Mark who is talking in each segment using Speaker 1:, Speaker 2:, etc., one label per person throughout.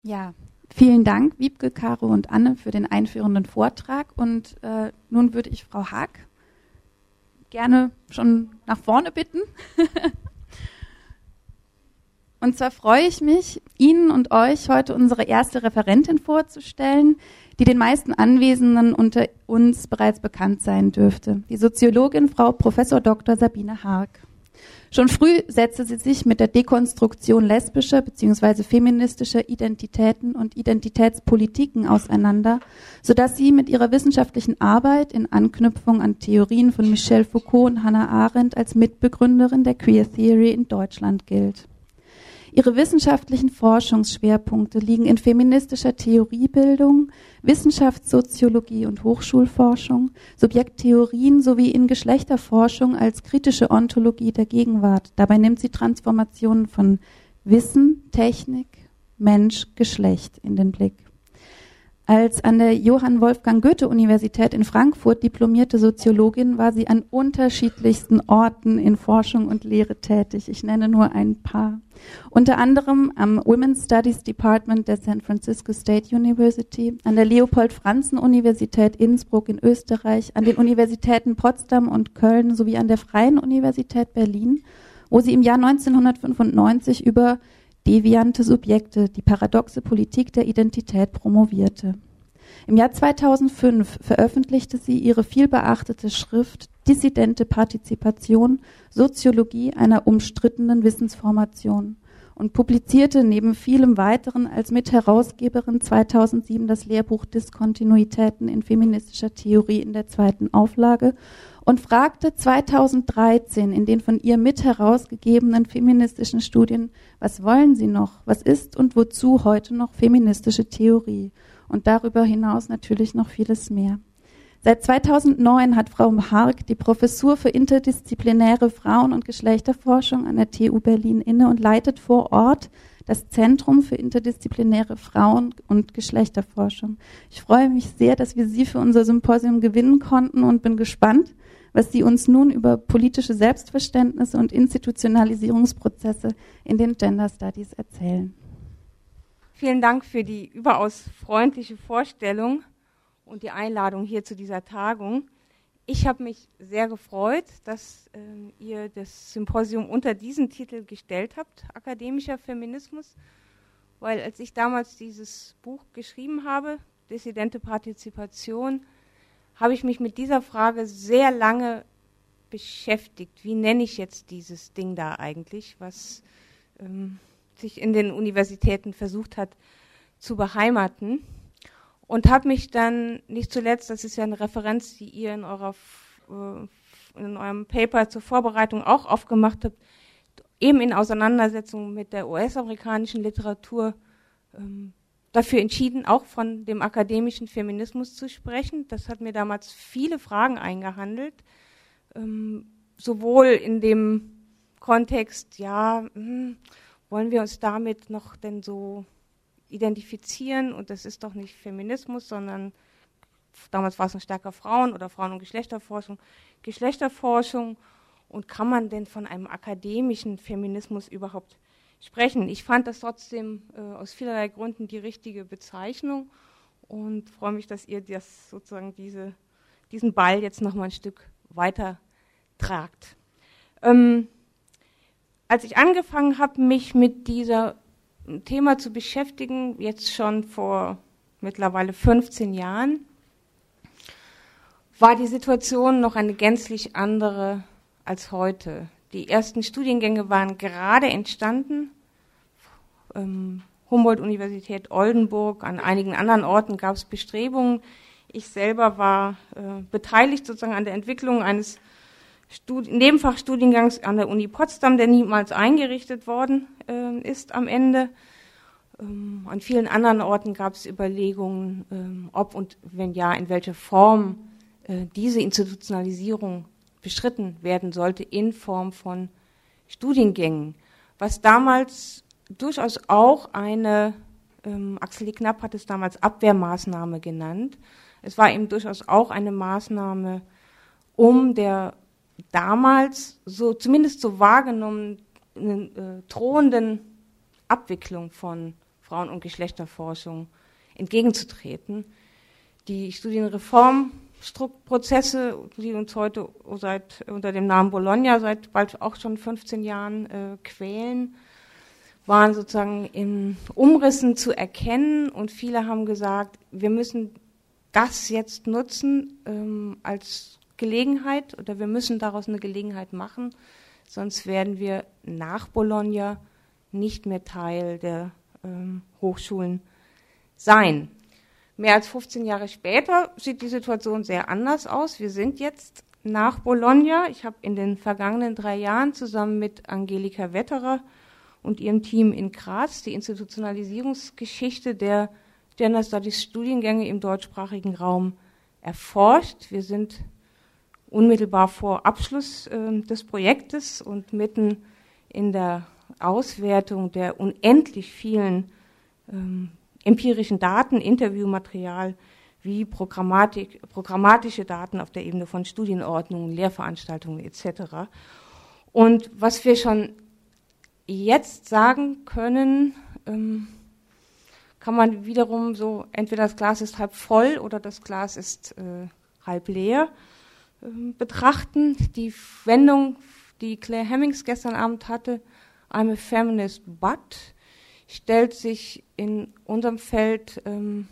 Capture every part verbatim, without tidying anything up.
Speaker 1: Ja, vielen Dank, Wiebke, Caro und Anne, für den einführenden Vortrag. Und äh, nun würde ich Frau Haag gerne schon nach vorne bitten. Und zwar freue ich mich, Ihnen und euch heute unsere erste Referentin vorzustellen, die den meisten Anwesenden unter uns bereits bekannt sein dürfte, die Soziologin Frau Professor Doktor Sabine Haag. Schon früh setzte sie sich mit der Dekonstruktion lesbischer bzw. feministischer Identitäten und Identitätspolitiken auseinander, sodass sie mit ihrer wissenschaftlichen Arbeit in Anknüpfung an Theorien von Michel Foucault und Hannah Arendt als Mitbegründerin der Queer Theory in Deutschland gilt. Ihre wissenschaftlichen Forschungsschwerpunkte liegen in feministischer Theoriebildung, Wissenschaftssoziologie und Hochschulforschung, Subjekttheorien sowie in Geschlechterforschung als kritische Ontologie der Gegenwart. Dabei nimmt sie Transformationen von Wissen, Technik, Mensch, Geschlecht in den Blick. Als an der Johann Wolfgang Goethe-Universität in Frankfurt diplomierte Soziologin war sie an unterschiedlichsten Orten in Forschung und Lehre tätig. Ich nenne nur ein paar. Unter anderem am Women's Studies Department der San Francisco State University, an der Leopold-Franzen-Universität Innsbruck in Österreich, an den Universitäten Potsdam und Köln sowie an der Freien Universität Berlin, wo sie im Jahr neunzehnhundertfünfundneunzig über deviante Subjekte, die paradoxe Politik der Identität promovierte. Im Jahr zweitausendfünf veröffentlichte sie ihre vielbeachtete Schrift Dissidente Partizipation, Soziologie einer umstrittenen Wissensformation und publizierte neben vielem weiteren als Mitherausgeberin zweitausendsieben das Lehrbuch Diskontinuitäten in feministischer Theorie in der zweiten Auflage und fragte zweitausenddreizehn in den von ihr mit herausgegebenen feministischen Studien, was wollen Sie noch, was ist und wozu heute noch feministische Theorie? Und darüber hinaus natürlich noch vieles mehr. Seit zweitausendneun hat Frau Haag die Professur für interdisziplinäre Frauen- und Geschlechterforschung an der T U Berlin inne und leitet vor Ort das Zentrum für interdisziplinäre Frauen- und Geschlechterforschung. Ich freue mich sehr, dass wir Sie für unser Symposium gewinnen konnten und bin gespannt, was Sie uns nun über politische Selbstverständnisse und Institutionalisierungsprozesse in den Gender Studies erzählen.
Speaker 2: Vielen Dank für die überaus freundliche Vorstellung und die Einladung hier zu dieser Tagung. Ich habe mich sehr gefreut, dass äh, ihr das Symposium unter diesen Titel gestellt habt, akademischer Feminismus, weil als ich damals dieses Buch geschrieben habe, Dissidente Partizipation, habe ich mich mit dieser Frage sehr lange beschäftigt. Wie nenne ich jetzt dieses Ding da eigentlich, was ähm, sich in den Universitäten versucht hat zu beheimaten? Und habe mich dann nicht zuletzt, das ist ja eine Referenz, die ihr in, eurer, in eurem Paper zur Vorbereitung auch aufgemacht habt, eben in Auseinandersetzung mit der U S-amerikanischen Literatur ähm, dafür entschieden, auch von dem akademischen Feminismus zu sprechen. Das hat mir damals viele Fragen eingehandelt, ähm, sowohl in dem Kontext, ja, mh, wollen wir uns damit noch denn so identifizieren und das ist doch nicht Feminismus, sondern damals war es noch stärker Frauen- oder Frauen- und Geschlechterforschung, Geschlechterforschung und kann man denn von einem akademischen Feminismus überhaupt sprechen? Ich fand das trotzdem äh, aus vielerlei Gründen die richtige Bezeichnung und freue mich, dass ihr das sozusagen diese, diesen Ball jetzt noch mal ein Stück weiter tragt. Ähm, als ich angefangen habe, mich mit dieser Thema zu beschäftigen, jetzt schon vor mittlerweile fünfzehn Jahren, war die Situation noch eine gänzlich andere als heute. Die ersten Studiengänge waren gerade entstanden. Ähm, Humboldt-Universität Oldenburg, an einigen anderen Orten gab es Bestrebungen. Ich selber war äh, beteiligt sozusagen an der Entwicklung eines Studi- Nebenfachstudiengangs an der Uni Potsdam, der niemals eingerichtet worden äh, ist am Ende. Ähm, an vielen anderen Orten gab es Überlegungen, ähm, ob und wenn ja, in welcher Form äh, diese Institutionalisierung beschritten werden sollte in Form von Studiengängen. Was damals durchaus auch eine, ähm, Axel Knapp hat es damals Abwehrmaßnahme genannt, es war eben durchaus auch eine Maßnahme, um der damals so zumindest so wahrgenommenen äh, drohenden Abwicklung von Frauen- und Geschlechterforschung entgegenzutreten. Die Studienreformprozesse, die uns heute seit, unter dem Namen Bologna seit bald auch schon fünfzehn Jahren äh, quälen, waren sozusagen in Umrissen zu erkennen, und viele haben gesagt, wir müssen das jetzt nutzen ähm, als Gelegenheit, oder wir müssen daraus eine Gelegenheit machen, sonst werden wir nach Bologna nicht mehr Teil der ähm, Hochschulen sein. Mehr als fünfzehn Jahre später sieht die Situation sehr anders aus. Wir sind jetzt nach Bologna. Ich habe in den vergangenen drei Jahren zusammen mit Angelika Wetterer und ihrem Team in Graz die Institutionalisierungsgeschichte der Gender Studies Studiengänge im deutschsprachigen Raum erforscht. Wir sind unmittelbar vor Abschluss äh, des Projektes und mitten in der Auswertung der unendlich vielen ähm, empirischen Daten, Interviewmaterial wie Programmatik, programmatische Daten auf der Ebene von Studienordnungen, Lehrveranstaltungen et cetera. Und was wir schon jetzt sagen können, ähm, kann man wiederum so, entweder das Glas ist halb voll oder das Glas ist äh, halb leer äh, betrachten. Die Wendung, die Claire Hemmings gestern Abend hatte, I'm a feminist but, stellt sich in unserem Feld ähm,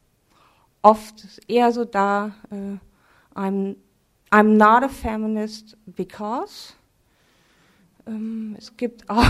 Speaker 2: oft eher so dar, äh, I'm, I'm not a feminist because. Ähm, es gibt auch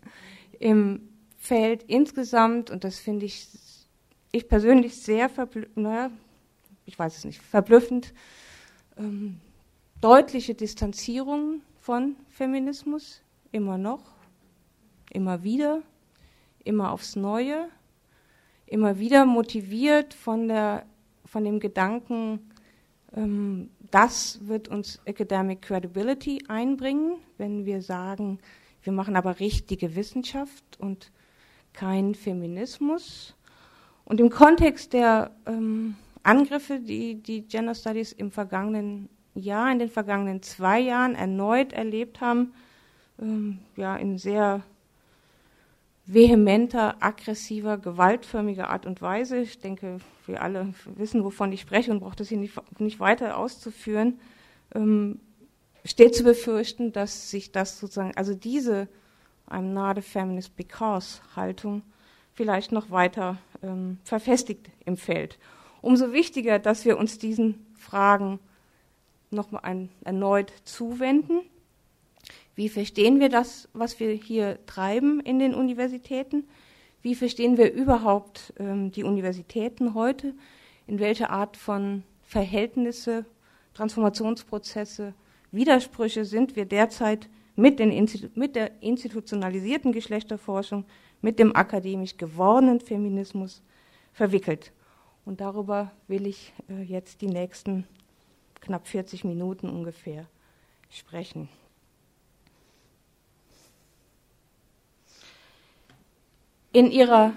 Speaker 2: im Feld insgesamt, und das finde ich, ich persönlich sehr verblüffend, naja, ich weiß es nicht, verblüffend, ähm, deutliche Distanzierung von Feminismus, immer noch, immer wieder, immer aufs Neue, immer wieder motiviert von der, von dem Gedanken, ähm, das wird uns Academic Credibility einbringen, wenn wir sagen, wir machen aber richtige Wissenschaft und kein Feminismus. Und im Kontext der ähm, Angriffe, die die Gender Studies im vergangenen Jahr, in den vergangenen zwei Jahren erneut erlebt haben, ähm, ja, in sehr vehementer, aggressiver, gewaltförmiger Art und Weise. Ich denke, wir alle wissen, wovon ich spreche und brauche das hier nicht, nicht weiter auszuführen. Ähm, steht zu befürchten, dass sich das sozusagen, also diese I'm not a feminist because Haltung vielleicht noch weiter ähm, verfestigt im Feld. Umso wichtiger, dass wir uns diesen Fragen nochmal ein, erneut zuwenden. Wie verstehen wir das, was wir hier treiben in den Universitäten? Wie verstehen wir überhaupt ähm, die Universitäten heute? In welcher Art von Verhältnisse, Transformationsprozesse, Widersprüche sind wir derzeit mit, den Institu- mit der institutionalisierten Geschlechterforschung, mit dem akademisch gewordenen Feminismus verwickelt? Und darüber will ich äh, jetzt die nächsten knapp vierzig Minuten ungefähr sprechen. In ihrer,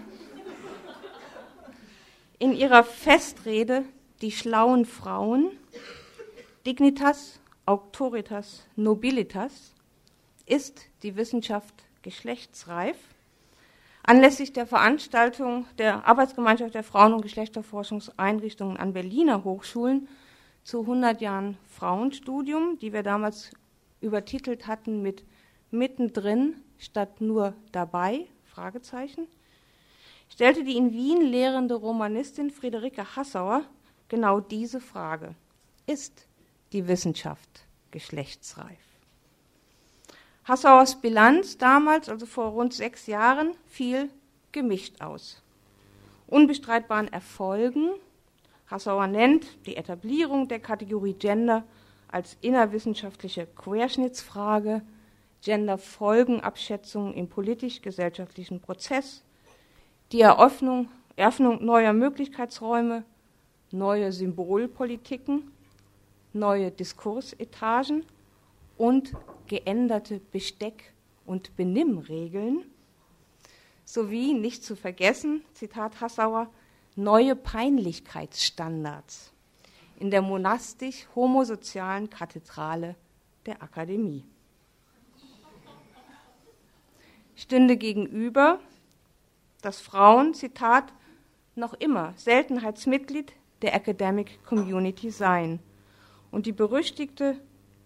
Speaker 2: in ihrer Festrede Die schlauen Frauen, Dignitas, Auctoritas, Nobilitas, ist die Wissenschaft geschlechtsreif, anlässlich der Veranstaltung der Arbeitsgemeinschaft der Frauen- und Geschlechterforschungseinrichtungen an Berliner Hochschulen zu hundert Jahren Frauenstudium, die wir damals übertitelt hatten mit Mittendrin statt nur dabei, Fragezeichen, stellte die in Wien lehrende Romanistin Friederike Hassauer genau diese Frage: Ist die Wissenschaft geschlechtsreif? Hassauers Bilanz damals, also vor rund sechs Jahren, fiel gemischt aus. Unbestreitbaren Erfolgen, Hassauer nennt die Etablierung der Kategorie Gender als innerwissenschaftliche Querschnittsfrage, Genderfolgenabschätzung im politisch-gesellschaftlichen Prozess, die Eröffnung, Eröffnung neuer Möglichkeitsräume, neue Symbolpolitiken, neue Diskursetagen und geänderte Besteck- und Benimmregeln, sowie, nicht zu vergessen, Zitat Hassauer, neue Peinlichkeitsstandards in der monastisch-homosozialen Kathedrale der Akademie. Stünde gegenüber dass Frauen, Zitat, noch immer Seltenheitsmitglied der Academic Community seien und die berüchtigte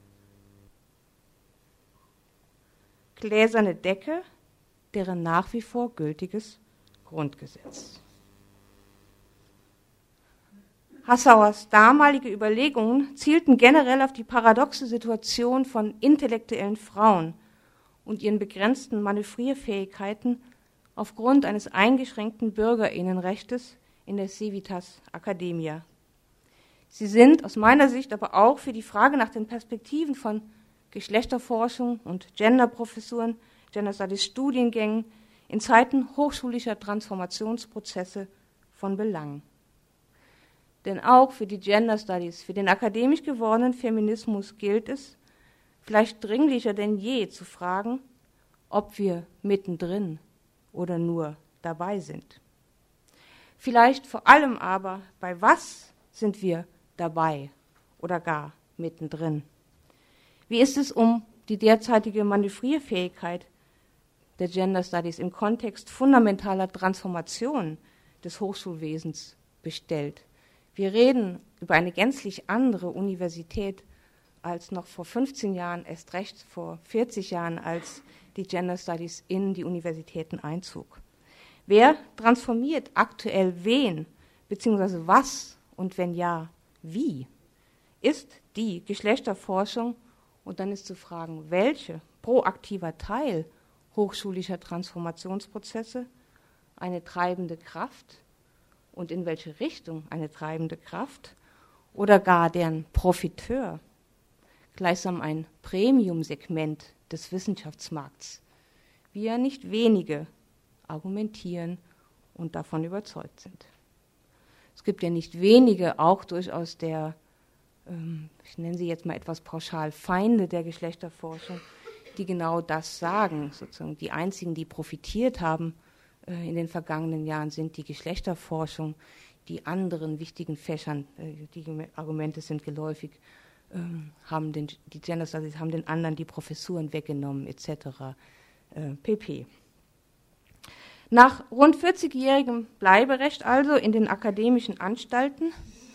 Speaker 2: gläserne Decke deren nach wie vor gültiges Grundgesetz. Hassauers damalige Überlegungen zielten generell auf die paradoxe Situation von intellektuellen Frauen und ihren begrenzten Manövrierfähigkeiten aufgrund eines eingeschränkten Bürgerinnenrechtes in der Civitas Academia. Sie sind aus meiner Sicht aber auch für die Frage nach den Perspektiven von Geschlechterforschung und Genderprofessuren, Gender Studies Studiengängen in Zeiten hochschulischer Transformationsprozesse von Belang. Denn auch für die Gender Studies, für den akademisch gewordenen Feminismus gilt es, vielleicht dringlicher denn je zu fragen, ob wir mittendrin oder nur dabei sind. Vielleicht vor allem aber, bei was sind wir dabei oder gar mittendrin? Wie ist es um die derzeitige Manövrierfähigkeit der Gender Studies im Kontext fundamentaler Transformation des Hochschulwesens bestellt? Wir reden über eine gänzlich andere Universität als noch vor fünfzehn Jahren, erst recht vor vierzig Jahren, als die Gender Studies in die Universitäten einzog. Wer transformiert aktuell wen, beziehungsweise was und wenn ja, wie? Ist die Geschlechterforschung, und dann ist zu fragen, welche proaktiver Teil hochschulischer Transformationsprozesse eine treibende Kraft und in welche Richtung eine treibende Kraft oder gar deren Profiteur, gleichsam ein Premium-Segment des Wissenschaftsmarkts, wie ja nicht wenige argumentieren und davon überzeugt sind. Es gibt ja nicht wenige, auch durchaus der, ähm, ich nenne sie jetzt mal etwas pauschal, Feinde der Geschlechterforschung, die genau das sagen. Sozusagen die einzigen, die profitiert haben äh, in den vergangenen Jahren, sind die Geschlechterforschung. Die anderen wichtigen Fächern, äh, die Argumente sind geläufig, äh, haben den, die Gender Studies haben den anderen die Professuren weggenommen, et cetera Äh, pp. Nach rund vierzigjährigem Bleiberecht also in den akademischen Anstalten,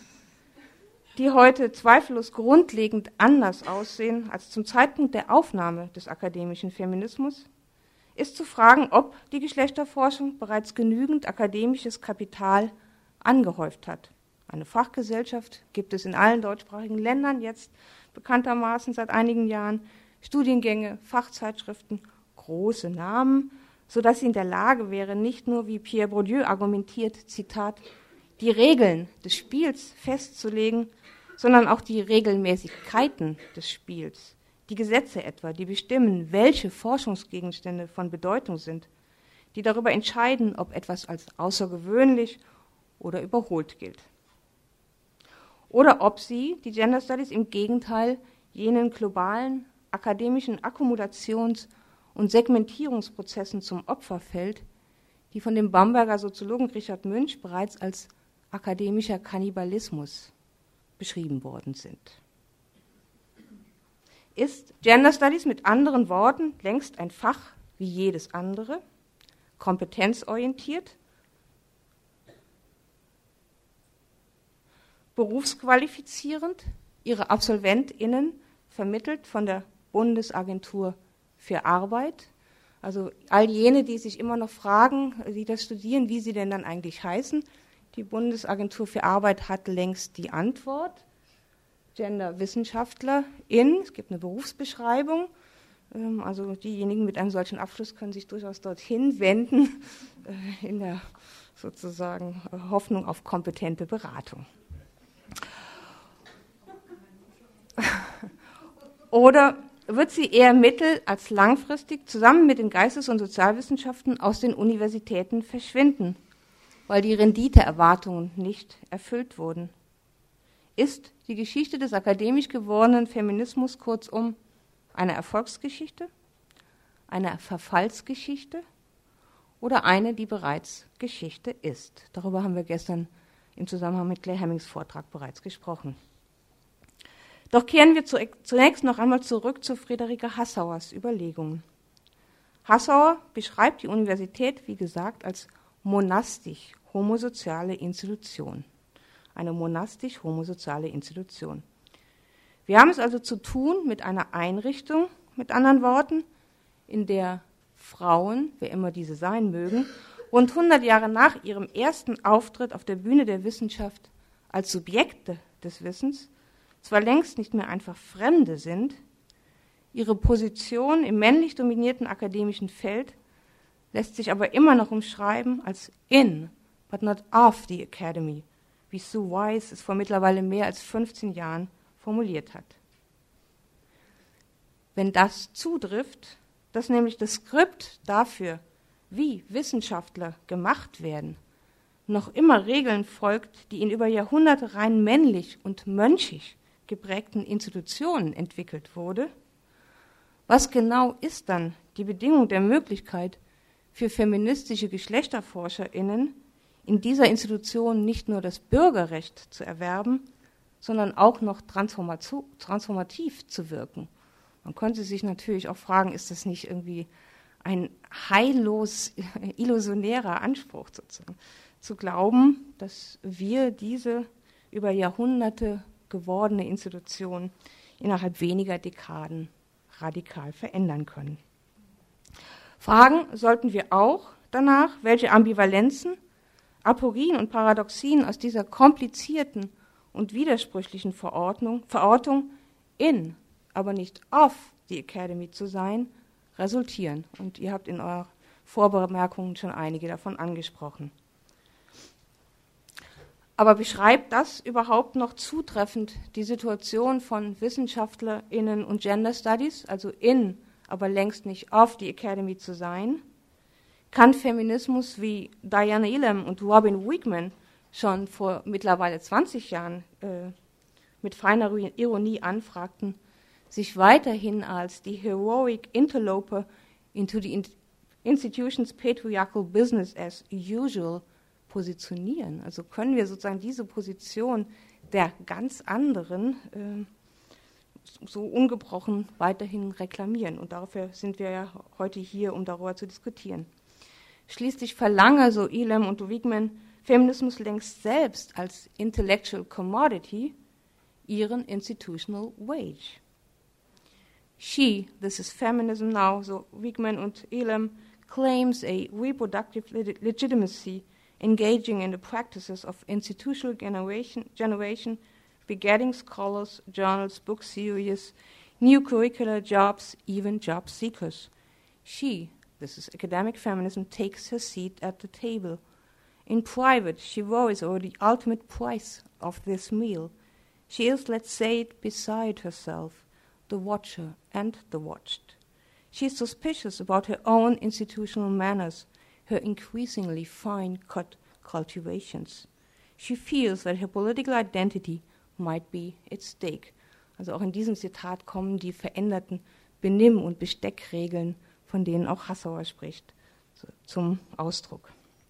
Speaker 2: die heute zweifellos grundlegend anders aussehen als zum Zeitpunkt der Aufnahme des akademischen Feminismus, ist zu fragen, ob die Geschlechterforschung bereits genügend akademisches Kapital angehäuft hat. Eine Fachgesellschaft gibt es in allen deutschsprachigen Ländern jetzt bekanntermaßen seit einigen Jahren, Studiengänge, Fachzeitschriften, große Namen, sodass sie in der Lage wäre, nicht nur, wie Pierre Bourdieu argumentiert, Zitat, die Regeln des Spiels festzulegen, sondern auch die Regelmäßigkeiten des Spiels, die Gesetze etwa, die bestimmen, welche Forschungsgegenstände von Bedeutung sind, die darüber entscheiden, ob etwas als außergewöhnlich oder überholt gilt. Oder ob sie, die Gender Studies, im Gegenteil jenen globalen akademischen Akkumulations- und Segmentierungsprozessen zum Opfer fällt, die von dem Bamberger Soziologen Richard Münch bereits als akademischer Kannibalismus beschrieben worden sind. Ist Gender Studies mit anderen Worten längst ein Fach wie jedes andere, kompetenzorientiert, berufsqualifizierend, ihre AbsolventInnen vermittelt von der Bundesagentur für Arbeit, also all jene, die sich immer noch fragen, die das studieren, wie sie denn dann eigentlich heißen. Die Bundesagentur für Arbeit hat längst die Antwort. Genderwissenschaftlerin, es gibt eine Berufsbeschreibung, also diejenigen mit einem solchen Abschluss können sich durchaus dorthin wenden, in der sozusagen Hoffnung auf kompetente Beratung. Oder wird sie eher mittel- als langfristig zusammen mit den Geistes- und Sozialwissenschaften aus den Universitäten verschwinden, weil die Renditeerwartungen nicht erfüllt wurden? Ist die Geschichte des akademisch gewordenen Feminismus kurzum eine Erfolgsgeschichte, eine Verfallsgeschichte oder eine, die bereits Geschichte ist? Darüber haben wir gestern im Zusammenhang mit Claire Hemmings Vortrag bereits gesprochen. Doch kehren wir zunächst noch einmal zurück zu Friederike Hassauers Überlegungen. Hassauer beschreibt die Universität, wie gesagt, als monastisch-homosoziale Institution. Eine monastisch-homosoziale Institution. Wir haben es also zu tun mit einer Einrichtung, mit anderen Worten, in der Frauen, wer immer diese sein mögen, rund hundert Jahre nach ihrem ersten Auftritt auf der Bühne der Wissenschaft als Subjekte des Wissens zwar längst nicht mehr einfach Fremde sind, ihre Position im männlich dominierten akademischen Feld lässt sich aber immer noch umschreiben als in, but not of the Academy, wie Sue Weiss es vor mittlerweile mehr als fünfzehn Jahren formuliert hat. Wenn das zutrifft, dass nämlich das Skript dafür, wie Wissenschaftler gemacht werden, noch immer Regeln folgt, die in über Jahrhunderte rein männlich und mönchisch geprägten Institutionen entwickelt wurde, was genau ist dann die Bedingung der Möglichkeit für feministische GeschlechterforscherInnen, in dieser Institution nicht nur das Bürgerrecht zu erwerben, sondern auch noch transformativ zu wirken? Man könnte sich natürlich auch fragen, ist das nicht irgendwie ein heillos illusionärer Anspruch sozusagen, zu glauben, dass wir diese über Jahrhunderte gewordene Institution innerhalb weniger Dekaden radikal verändern können. Fragen sollten wir auch danach, welche Ambivalenzen, Aporien und Paradoxien aus dieser komplizierten und widersprüchlichen Verordnung, Verortung in, aber nicht auf die Academy zu sein, resultieren. Und ihr habt in euren Vorbemerkungen schon einige davon angesprochen. Aber beschreibt das überhaupt noch zutreffend die Situation von WissenschaftlerInnen und Gender Studies, also in, aber längst nicht auf die Academy zu sein? Kann Feminismus wie Diana Elam und Robin Weigman schon vor mittlerweile zwanzig Jahren äh, mit feiner Ironie anfragten, sich weiterhin als die heroic interloper into the institution's patriarchal business as usual positionieren? Also können wir sozusagen diese Position der ganz anderen äh, so ungebrochen weiterhin reklamieren? Und dafür sind wir ja heute hier, um darüber zu diskutieren. Schließlich verlange, so Elam und Weigman, Feminismus längst selbst als intellectual commodity ihren institutional wage. She, this is feminism now, so Weigman und Elam, claims a reproductive leg- legitimacy engaging in the practices of institutional generation, generation, begetting scholars, journals, book series, new curricular jobs, even job seekers. She, this is academic feminism, takes her seat at the table. In private, she worries over the ultimate price of this meal. She is, let's say it, beside herself, the watcher and the watched. She is suspicious about her own institutional manners, her increasingly fine-cut cultivations. She feels that her political identity might be at stake. Also auch in diesem Zitat kommen die veränderten Benimm- und Besteckregeln, von denen auch Hassauer spricht, zum Ausdruck.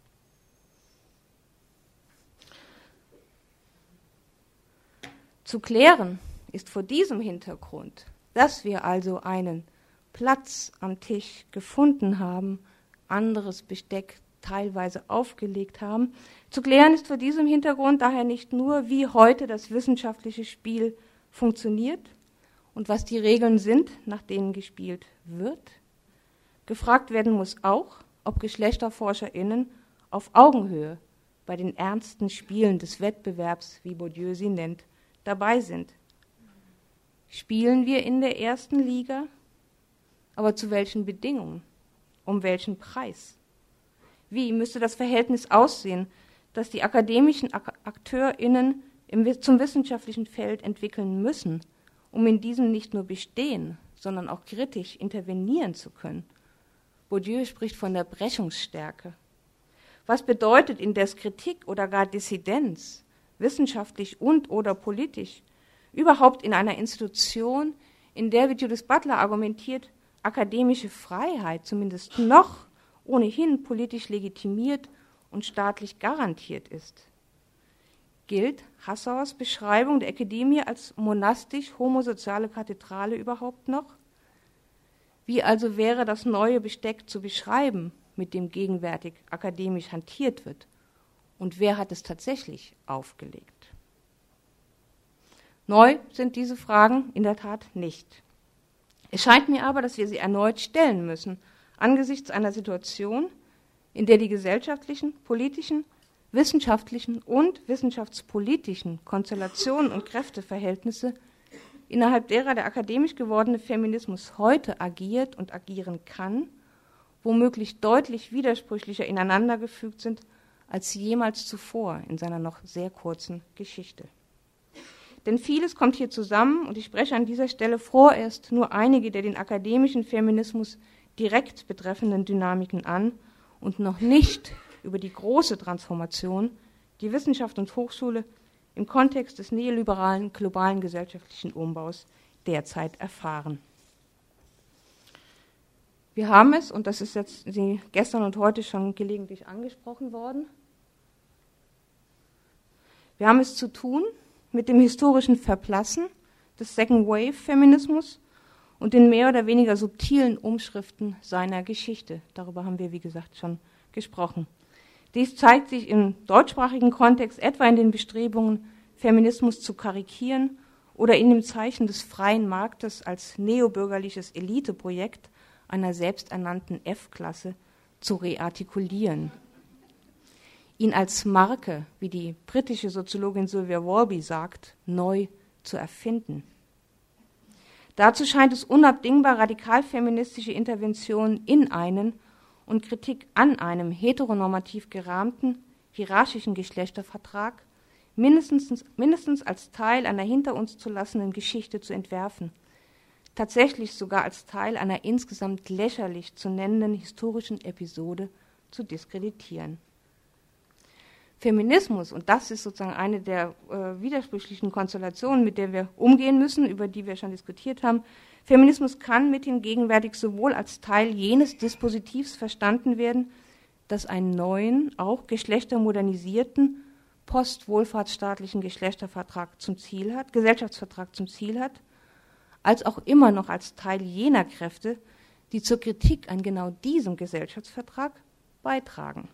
Speaker 2: Zu klären ist vor diesem Hintergrund, dass wir also einen Platz am Tisch gefunden haben, anderes Besteck teilweise aufgelegt haben. Zu klären ist vor diesem Hintergrund daher nicht nur, wie heute das wissenschaftliche Spiel funktioniert und was die Regeln sind, nach denen gespielt wird. Gefragt werden muss auch, ob GeschlechterforscherInnen auf Augenhöhe bei den ernsten Spielen des Wettbewerbs, wie Bourdieu sie nennt, dabei sind. Spielen wir in der ersten Liga? Aber zu welchen Bedingungen? Um welchen Preis? Wie müsste das Verhältnis aussehen, das die akademischen AkteurInnen im, zum wissenschaftlichen Feld entwickeln müssen, um in diesem nicht nur bestehen, sondern auch kritisch intervenieren zu können? Bourdieu spricht von der Brechungsstärke. Was bedeutet indes Kritik oder gar Dissidenz, wissenschaftlich und oder politisch, überhaupt in einer Institution, in der, wie Judith Butler argumentiert, akademische Freiheit zumindest noch ohnehin politisch legitimiert und staatlich garantiert ist? Gilt Hassauers Beschreibung der Akademie als monastisch-homosoziale Kathedrale überhaupt noch? Wie also wäre das neue Besteck zu beschreiben, mit dem gegenwärtig akademisch hantiert wird? Und wer hat es tatsächlich aufgelegt? Neu sind diese Fragen in der Tat nicht. Es scheint mir aber, dass wir sie erneut stellen müssen, angesichts einer Situation, in der die gesellschaftlichen, politischen, wissenschaftlichen und wissenschaftspolitischen Konstellationen und Kräfteverhältnisse, innerhalb derer der akademisch gewordene Feminismus heute agiert und agieren kann, womöglich deutlich widersprüchlicher ineinandergefügt sind als jemals zuvor in seiner noch sehr kurzen Geschichte. Denn vieles kommt hier zusammen und ich spreche an dieser Stelle vorerst nur einige der den akademischen Feminismus direkt betreffenden Dynamiken an und noch nicht über die große Transformation, die Wissenschaft und Hochschule im Kontext des neoliberalen globalen gesellschaftlichen Umbaus derzeit erfahren. Wir haben es, und das ist jetzt gestern und heute schon gelegentlich angesprochen worden, wir haben es zu tun mit dem historischen Verblassen des Second-Wave-Feminismus und den mehr oder weniger subtilen Umschriften seiner Geschichte. Darüber haben wir, wie gesagt, schon gesprochen. Dies zeigt sich im deutschsprachigen Kontext etwa in den Bestrebungen, Feminismus zu karikieren oder in dem Zeichen des freien Marktes als neobürgerliches Eliteprojekt einer selbsternannten F-Klasse zu reartikulieren. Ihn als Marke, wie die britische Soziologin Sylvia Walby sagt, neu zu erfinden. Dazu scheint es unabdingbar, radikalfeministische Interventionen in einen und Kritik an einem heteronormativ gerahmten, hierarchischen Geschlechtervertrag mindestens, mindestens als Teil einer hinter uns zu lassenden Geschichte zu entwerfen, tatsächlich sogar als Teil einer insgesamt lächerlich zu nennenden historischen Episode zu diskreditieren. Feminismus, und das ist sozusagen eine der äh, widersprüchlichen Konstellationen, mit der wir umgehen müssen, über die wir schon diskutiert haben, Feminismus kann mithin gegenwärtig sowohl als Teil jenes Dispositivs verstanden werden, das einen neuen, auch geschlechtermodernisierten, postwohlfahrtsstaatlichen Geschlechtervertrag zum Ziel hat, Gesellschaftsvertrag zum Ziel hat, als auch immer noch als Teil jener Kräfte, die zur Kritik an genau diesem Gesellschaftsvertrag beitragen.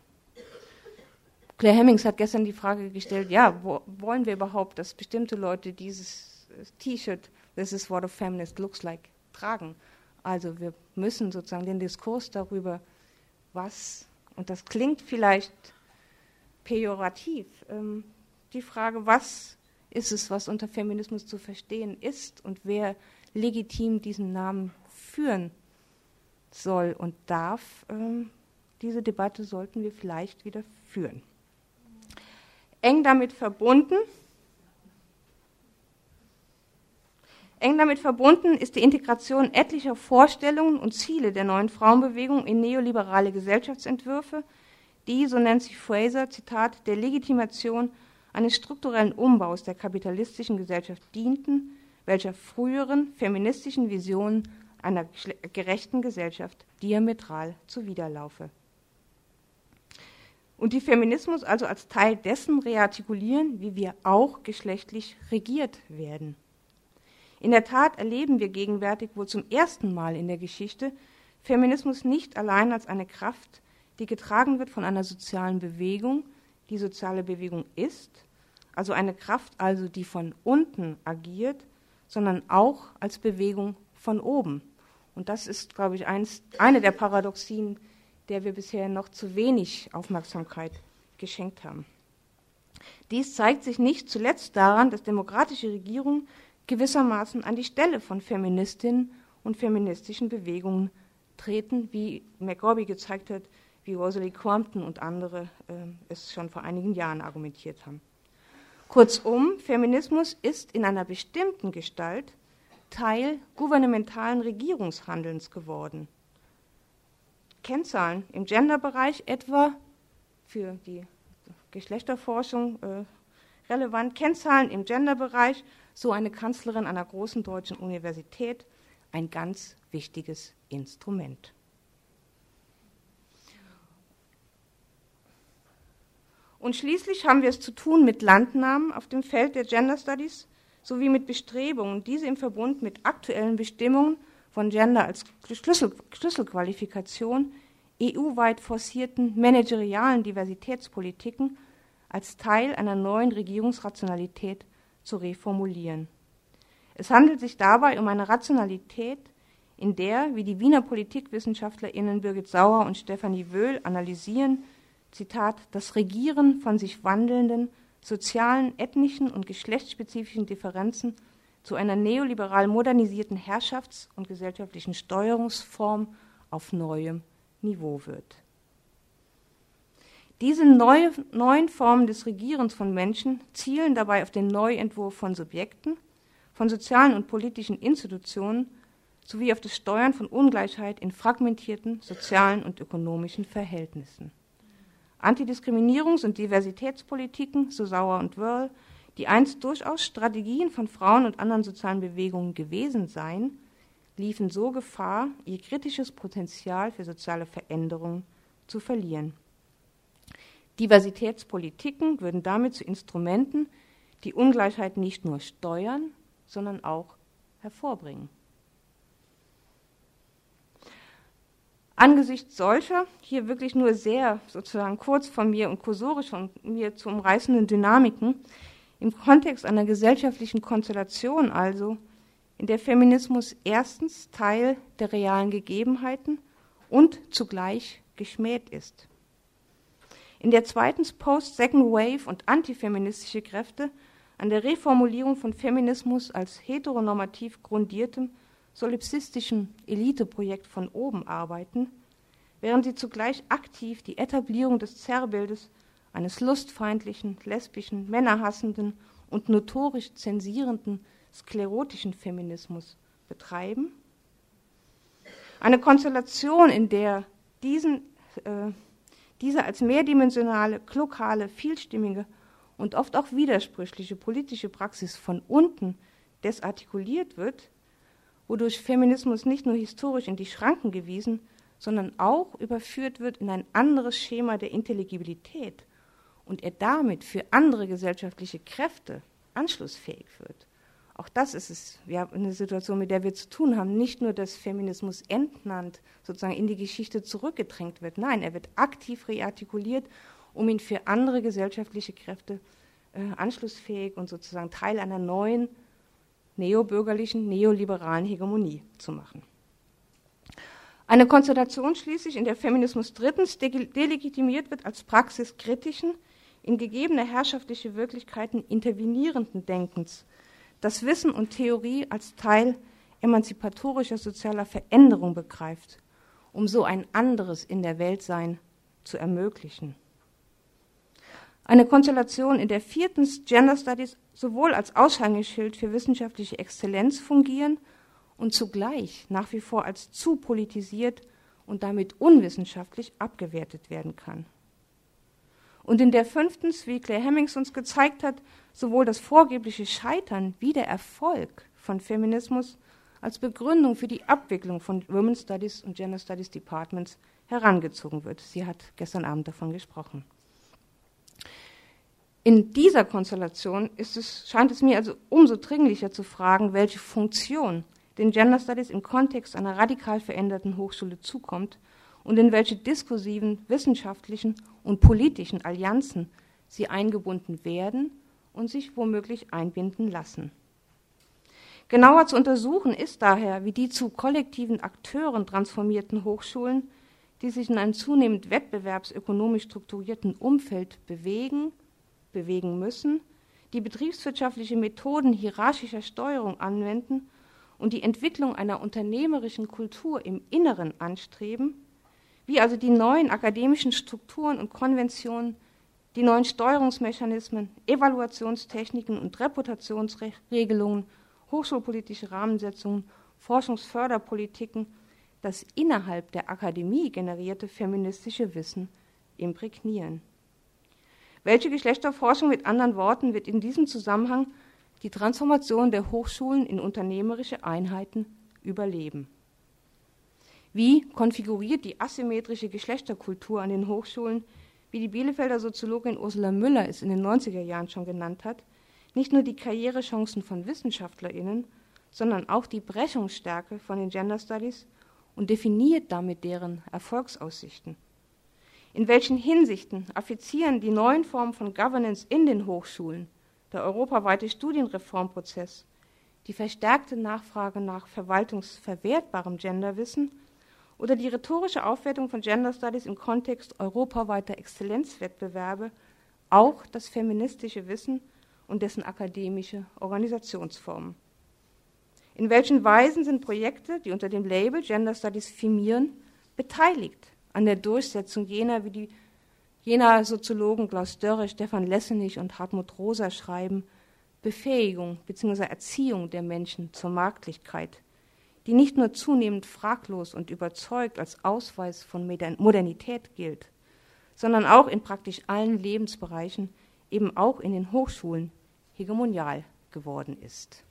Speaker 2: Claire Hemmings hat gestern die Frage gestellt, ja, wo, wollen wir überhaupt, dass bestimmte Leute dieses T-Shirt, this is what a feminist looks like, tragen? Also wir müssen sozusagen den Diskurs darüber, was, und das klingt vielleicht pejorativ, ähm, die Frage, was ist es, was unter Feminismus zu verstehen ist und wer legitim diesen Namen führen soll und darf, ähm, diese Debatte sollten wir vielleicht wieder führen. Eng damit verbunden, eng damit verbunden ist die Integration etlicher Vorstellungen und Ziele der neuen Frauenbewegung in neoliberale Gesellschaftsentwürfe, die, so nennt sich Fraser, Zitat, der Legitimation eines strukturellen Umbaus der kapitalistischen Gesellschaft dienten, welcher früheren feministischen Visionen einer gerechten Gesellschaft diametral zuwiderlaufe. Und die Feminismus also als Teil dessen reartikulieren, wie wir auch geschlechtlich regiert werden. In der Tat erleben wir gegenwärtig wohl zum ersten Mal in der Geschichte Feminismus nicht allein als eine Kraft, die getragen wird von einer sozialen Bewegung, die soziale Bewegung ist, also eine Kraft also, die von unten agiert, sondern auch als Bewegung von oben. Und das ist, glaube ich, eins, eine der Paradoxien, der wir bisher noch zu wenig Aufmerksamkeit geschenkt haben. Dies zeigt sich nicht zuletzt daran, dass demokratische Regierungen gewissermaßen an die Stelle von Feministinnen und feministischen Bewegungen treten, wie McGorby gezeigt hat, wie Rosalie Crompton und andere äh, es schon vor einigen Jahren argumentiert haben. Kurzum, Feminismus ist in einer bestimmten Gestalt Teil gouvernementalen Regierungshandelns geworden. Kennzahlen im Genderbereich etwa für die Geschlechterforschung äh, relevant, Kennzahlen im Genderbereich, so eine Kanzlerin einer großen deutschen Universität, ein ganz wichtiges Instrument. Und schließlich haben wir es zu tun mit Landnamen auf dem Feld der Gender Studies sowie mit Bestrebungen, diese im Verbund mit aktuellen Bestimmungen von Gender als Schlüssel, Schlüsselqualifikation E U-weit forcierten managerialen Diversitätspolitiken als Teil einer neuen Regierungsrationalität zu reformulieren. Es handelt sich dabei um eine Rationalität, in der, wie die Wiener PolitikwissenschaftlerInnen Birgit Sauer und Stefanie Wöhl analysieren, Zitat, das Regieren von sich wandelnden sozialen, ethnischen und geschlechtsspezifischen Differenzen zu einer neoliberal modernisierten Herrschafts- und gesellschaftlichen Steuerungsform auf neuem Niveau wird. Diese neue, neuen Formen des Regierens von Menschen zielen dabei auf den Neuentwurf von Subjekten, von sozialen und politischen Institutionen sowie auf das Steuern von Ungleichheit in fragmentierten sozialen und ökonomischen Verhältnissen. Antidiskriminierungs- und Diversitätspolitiken, so Sauer und Wöhl, die einst durchaus Strategien von Frauen und anderen sozialen Bewegungen gewesen seien, liefen so Gefahr, ihr kritisches Potenzial für soziale Veränderungen zu verlieren. Diversitätspolitiken würden damit zu Instrumenten, die Ungleichheit nicht nur steuern, sondern auch hervorbringen. Angesichts solcher, hier wirklich nur sehr sozusagen kurz von mir und kursorisch von mir zu umreißenden Dynamiken, im Kontext einer gesellschaftlichen Konstellation also, in der Feminismus erstens Teil der realen Gegebenheiten und zugleich geschmäht ist. In der zweitens Post-Second Wave und antifeministische Kräfte an der Reformulierung von Feminismus als heteronormativ grundiertem, solipsistischem Eliteprojekt von oben arbeiten, während sie zugleich aktiv die Etablierung des Zerrbildes eines lustfeindlichen, lesbischen, männerhassenden und notorisch zensierenden, sklerotischen Feminismus betreiben. Eine Konstellation, in der diesen, äh, diese als mehrdimensionale, lokale, vielstimmige und oft auch widersprüchliche politische Praxis von unten desartikuliert wird, wodurch Feminismus nicht nur historisch in die Schranken gewiesen, sondern auch überführt wird in ein anderes Schema der Intelligibilität und er damit für andere gesellschaftliche Kräfte anschlussfähig wird. Auch das ist es, wir haben eine Situation, mit der wir zu tun haben, nicht nur, dass Feminismus entmannt, sozusagen in die Geschichte zurückgedrängt wird, nein, er wird aktiv reartikuliert, um ihn für andere gesellschaftliche Kräfte äh, anschlussfähig und sozusagen Teil einer neuen neobürgerlichen, neoliberalen Hegemonie zu machen. Eine Konstellation schließlich, in der Feminismus drittens delegitimiert wird als praxiskritischen, in gegebene herrschaftliche Wirklichkeiten intervenierenden Denkens, das Wissen und Theorie als Teil emanzipatorischer sozialer Veränderung begreift, um so ein anderes in der Weltsein zu ermöglichen. Eine Konstellation, in der viertens Gender Studies sowohl als Aushängeschild für wissenschaftliche Exzellenz fungieren und zugleich nach wie vor als zu politisiert und damit unwissenschaftlich abgewertet werden kann. Und in der fünftens, wie Claire Hemmings uns gezeigt hat, sowohl das vorgebliche Scheitern wie der Erfolg von Feminismus als Begründung für die Abwicklung von Women's Studies und Gender Studies Departments herangezogen wird. Sie hat gestern Abend davon gesprochen. In dieser Konstellation ist es, scheint es mir also umso dringlicher zu fragen, welche Funktion den Gender Studies im Kontext einer radikal veränderten Hochschule zukommt und in welche diskursiven, wissenschaftlichen und politischen Allianzen sie eingebunden werden und sich womöglich einbinden lassen. Genauer zu untersuchen ist daher, wie die zu kollektiven Akteuren transformierten Hochschulen, die sich in einem zunehmend wettbewerbsökonomisch strukturierten Umfeld bewegen, bewegen müssen, die betriebswirtschaftliche Methoden hierarchischer Steuerung anwenden und die Entwicklung einer unternehmerischen Kultur im Inneren anstreben, wie also die neuen akademischen Strukturen und Konventionen, die neuen Steuerungsmechanismen, Evaluationstechniken und Reputationsregelungen, hochschulpolitische Rahmensetzungen, Forschungsförderpolitiken, das innerhalb der Akademie generierte feministische Wissen imprägnieren. Welche Geschlechterforschung, mit anderen Worten, wird in diesem Zusammenhang die Transformation der Hochschulen in unternehmerische Einheiten überleben? Wie konfiguriert die asymmetrische Geschlechterkultur an den Hochschulen, wie die Bielefelder Soziologin Ursula Müller es in den neunziger Jahren schon genannt hat, nicht nur die Karrierechancen von WissenschaftlerInnen, sondern auch die Brechungsstärke von den Gender Studies und definiert damit deren Erfolgsaussichten? In welchen Hinsichten affizieren die neuen Formen von Governance in den Hochschulen, der europaweite Studienreformprozess, die verstärkte Nachfrage nach verwaltungsverwertbarem Genderwissen oder die rhetorische Aufwertung von Gender Studies im Kontext europaweiter Exzellenzwettbewerbe auch das feministische Wissen und dessen akademische Organisationsformen? In welchen Weisen sind Projekte, die unter dem Label Gender Studies firmieren, beteiligt an der Durchsetzung jener, wie die jener Soziologen Klaus Dörre, Stefan Lessenich und Hartmut Rosa schreiben, Befähigung bzw. Erziehung der Menschen zur Marktlichkeit, die nicht nur zunehmend fraglos und überzeugt als Ausweis von Modernität gilt, sondern auch in praktisch allen Lebensbereichen, eben auch in den Hochschulen, hegemonial geworden ist.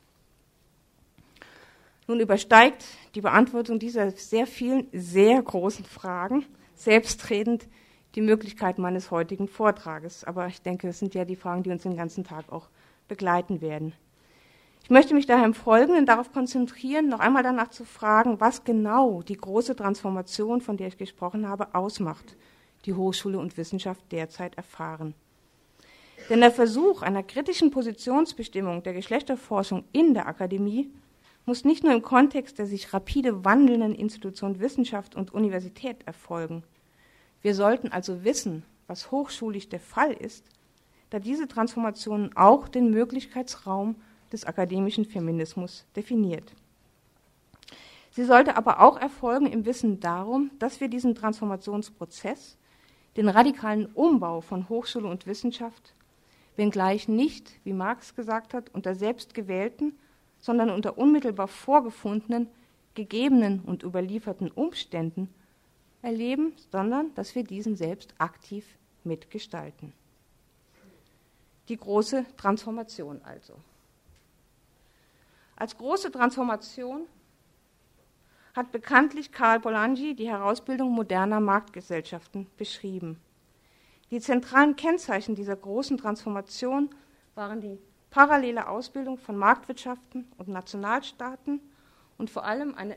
Speaker 2: Nun übersteigt die Beantwortung dieser sehr vielen, sehr großen Fragen selbstredend die Möglichkeit meines heutigen Vortrages. Aber ich denke, das sind ja die Fragen, die uns den ganzen Tag auch begleiten werden. Ich möchte mich daher im Folgenden darauf konzentrieren, noch einmal danach zu fragen, was genau die große Transformation, von der ich gesprochen habe, ausmacht, die Hochschule und Wissenschaft derzeit erfahren. Denn der Versuch einer kritischen Positionsbestimmung der Geschlechterforschung in der Akademie muss nicht nur im Kontext der sich rapide wandelnden Institution Wissenschaft und Universität erfolgen. Wir sollten also wissen, was hochschulisch der Fall ist, da diese Transformation auch den Möglichkeitsraum des akademischen Feminismus definiert. Sie sollte aber auch erfolgen im Wissen darum, dass wir diesen Transformationsprozess, den radikalen Umbau von Hochschule und Wissenschaft, wenngleich nicht, wie Marx gesagt hat, unter selbstgewählten, sondern unter unmittelbar vorgefundenen, gegebenen und überlieferten Umständen erleben, sondern dass wir diesen selbst aktiv mitgestalten. Die große Transformation also. Als große Transformation hat bekanntlich Karl Polanyi die Herausbildung moderner Marktgesellschaften beschrieben. Die zentralen Kennzeichen dieser großen Transformation waren die parallele Ausbildung von Marktwirtschaften und Nationalstaaten und vor allem eine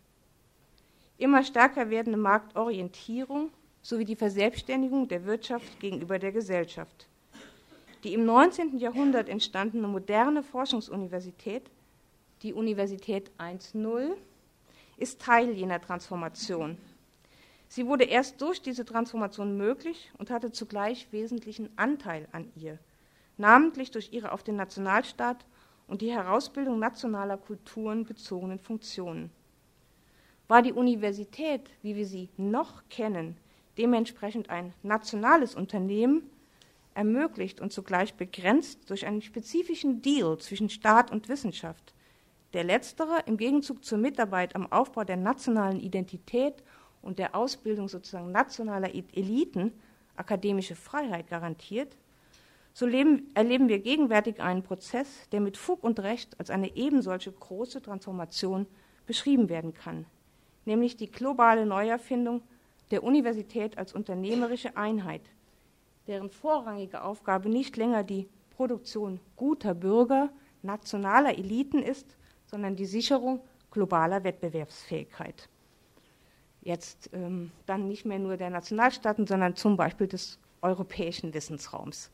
Speaker 2: immer stärker werdende Marktorientierung sowie die Verselbstständigung der Wirtschaft gegenüber der Gesellschaft. Die im neunzehnten Jahrhundert entstandene moderne Forschungsuniversität, die Universität eins Punkt null, ist Teil jener Transformation. Sie wurde erst durch diese Transformation möglich und hatte zugleich wesentlichen Anteil an ihr, namentlich durch ihre auf den Nationalstaat und die Herausbildung nationaler Kulturen bezogenen Funktionen. War die Universität, wie wir sie noch kennen, dementsprechend ein nationales Unternehmen, ermöglicht und zugleich begrenzt durch einen spezifischen Deal zwischen Staat und Wissenschaft, der letztere im Gegenzug zur Mitarbeit am Aufbau der nationalen Identität und der Ausbildung sozusagen nationaler Eliten akademische Freiheit garantiert, so leben, erleben wir gegenwärtig einen Prozess, der mit Fug und Recht als eine ebensolche große Transformation beschrieben werden kann, nämlich die globale Neuerfindung der Universität als unternehmerische Einheit, deren vorrangige Aufgabe nicht länger die Produktion guter Bürger, nationaler Eliten ist, sondern die Sicherung globaler Wettbewerbsfähigkeit. Jetzt ähm, dann nicht mehr nur der Nationalstaaten, sondern zum Beispiel des europäischen Wissensraums.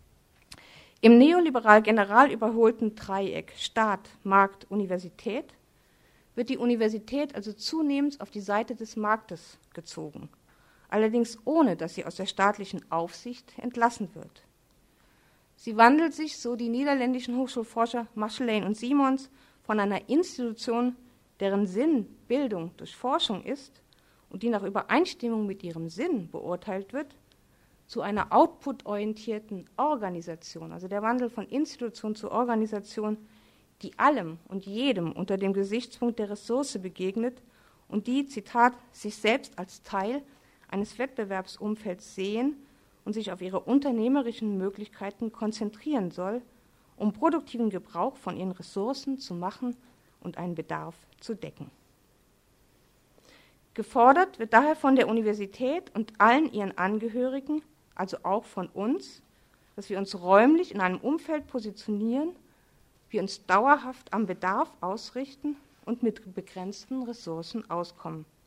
Speaker 2: Im neoliberal general überholten Dreieck Staat, Markt, Universität wird die Universität also zunehmend auf die Seite des Marktes gezogen, allerdings ohne, dass sie aus der staatlichen Aufsicht entlassen wird. Sie wandelt sich, so die niederländischen Hochschulforscher Machelane und Simons, von einer Institution, deren Sinn Bildung durch Forschung ist und die nach Übereinstimmung mit ihrem Sinn beurteilt wird, zu einer output-orientierten Organisation, also der Wandel von Institution zu Organisation, die allem und jedem unter dem Gesichtspunkt der Ressource begegnet und die, Zitat, sich selbst als Teil eines Wettbewerbsumfelds sehen und sich auf ihre unternehmerischen Möglichkeiten konzentrieren soll, um produktiven Gebrauch von ihren Ressourcen zu machen und einen Bedarf zu decken. Gefordert wird daher von der Universität und allen ihren Angehörigen, also auch von uns, dass wir uns räumlich in einem Umfeld positionieren, wir uns dauerhaft am Bedarf ausrichten und mit begrenzten Ressourcen auskommen.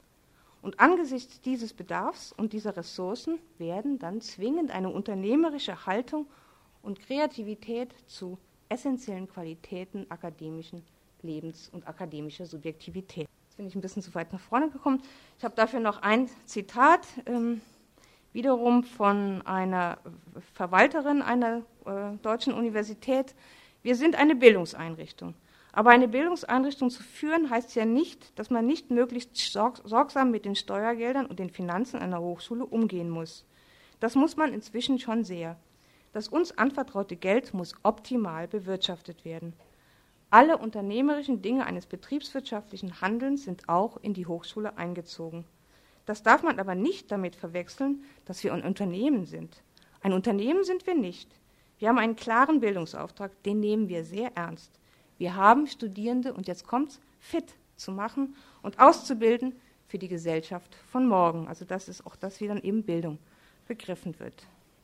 Speaker 2: Und angesichts dieses Bedarfs und dieser Ressourcen werden dann zwingend eine unternehmerische Haltung und Kreativität zu essentiellen Qualitäten akademischen Lebens und akademischer Subjektivität. Jetzt bin ich ein bisschen zu weit nach vorne gekommen. Ich habe dafür noch ein Zitat, ähm, wiederum von einer Verwalterin einer äh, deutschen Universität. Wir sind eine Bildungseinrichtung. Aber eine Bildungseinrichtung zu führen, heißt ja nicht, dass man nicht möglichst sorg- sorgsam mit den Steuergeldern und den Finanzen einer Hochschule umgehen muss. Das muss man inzwischen schon sehr. Das uns anvertraute Geld muss optimal bewirtschaftet werden. Alle unternehmerischen Dinge eines betriebswirtschaftlichen Handelns sind auch in die Hochschule eingezogen. Das darf man aber nicht damit verwechseln, dass wir ein Unternehmen sind. Ein Unternehmen sind wir nicht. Wir haben einen klaren Bildungsauftrag, den nehmen wir sehr ernst. Wir haben Studierende, und jetzt kommt's, fit zu machen und auszubilden für die Gesellschaft von morgen. Also das ist auch das, wie dann eben Bildung begriffen wird.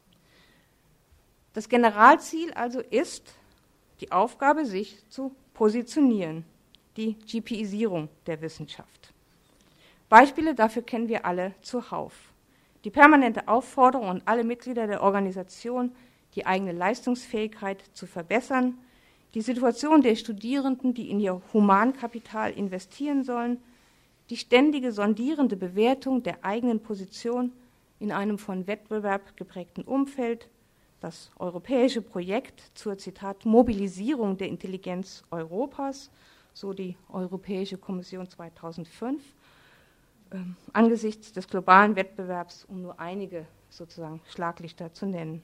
Speaker 2: Das Generalziel also ist die Aufgabe, sich zu positionieren, die GPisierung der Wissenschaft. Beispiele dafür kennen wir alle zuhauf. Die permanente Aufforderung an alle Mitglieder der Organisation, die eigene Leistungsfähigkeit zu verbessern, die Situation der Studierenden, die in ihr Humankapital investieren sollen, die ständige sondierende Bewertung der eigenen Position in einem von Wettbewerb geprägten Umfeld, das europäische Projekt zur, Zitat, Mobilisierung der Intelligenz Europas, so die Europäische Kommission zweitausendfünf, äh, angesichts des globalen Wettbewerbs, um nur einige sozusagen Schlaglichter zu nennen.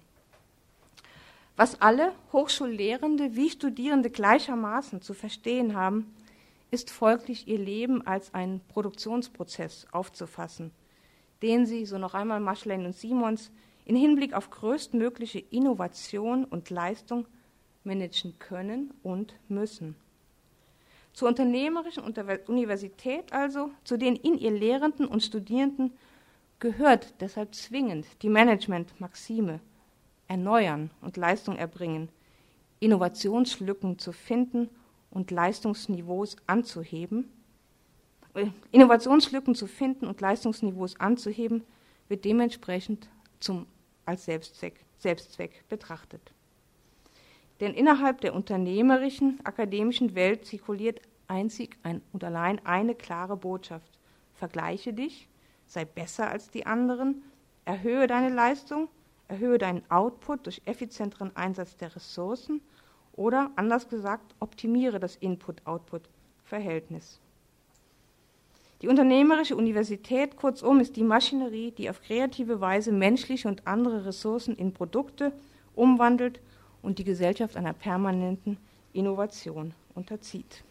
Speaker 2: Was alle Hochschullehrende wie Studierende gleichermaßen zu verstehen haben, ist folglich ihr Leben als einen Produktionsprozess aufzufassen, den sie, so noch einmal Maschlein und Simons, in Hinblick auf größtmögliche Innovation und Leistung managen können und müssen. Zur unternehmerischen Universität also, zu den in ihr Lehrenden und Studierenden, gehört deshalb zwingend die Management-Maxime: erneuern und Leistung erbringen, Innovationslücken zu finden und Leistungsniveaus anzuheben. Innovationslücken zu finden und Leistungsniveaus anzuheben, wird dementsprechend zum, als Selbstzweck, Selbstzweck betrachtet. Denn innerhalb der unternehmerischen, akademischen Welt zirkuliert einzig ein, und allein eine klare Botschaft: Vergleiche dich, sei besser als die anderen, erhöhe deine Leistung, erhöhe deinen Output durch effizienteren Einsatz der Ressourcen oder, anders gesagt, optimiere das Input-Output-Verhältnis. Die unternehmerische Universität, kurzum, ist die Maschinerie, die auf kreative Weise menschliche und andere Ressourcen in Produkte umwandelt und die Gesellschaft einer permanenten Innovation unterzieht.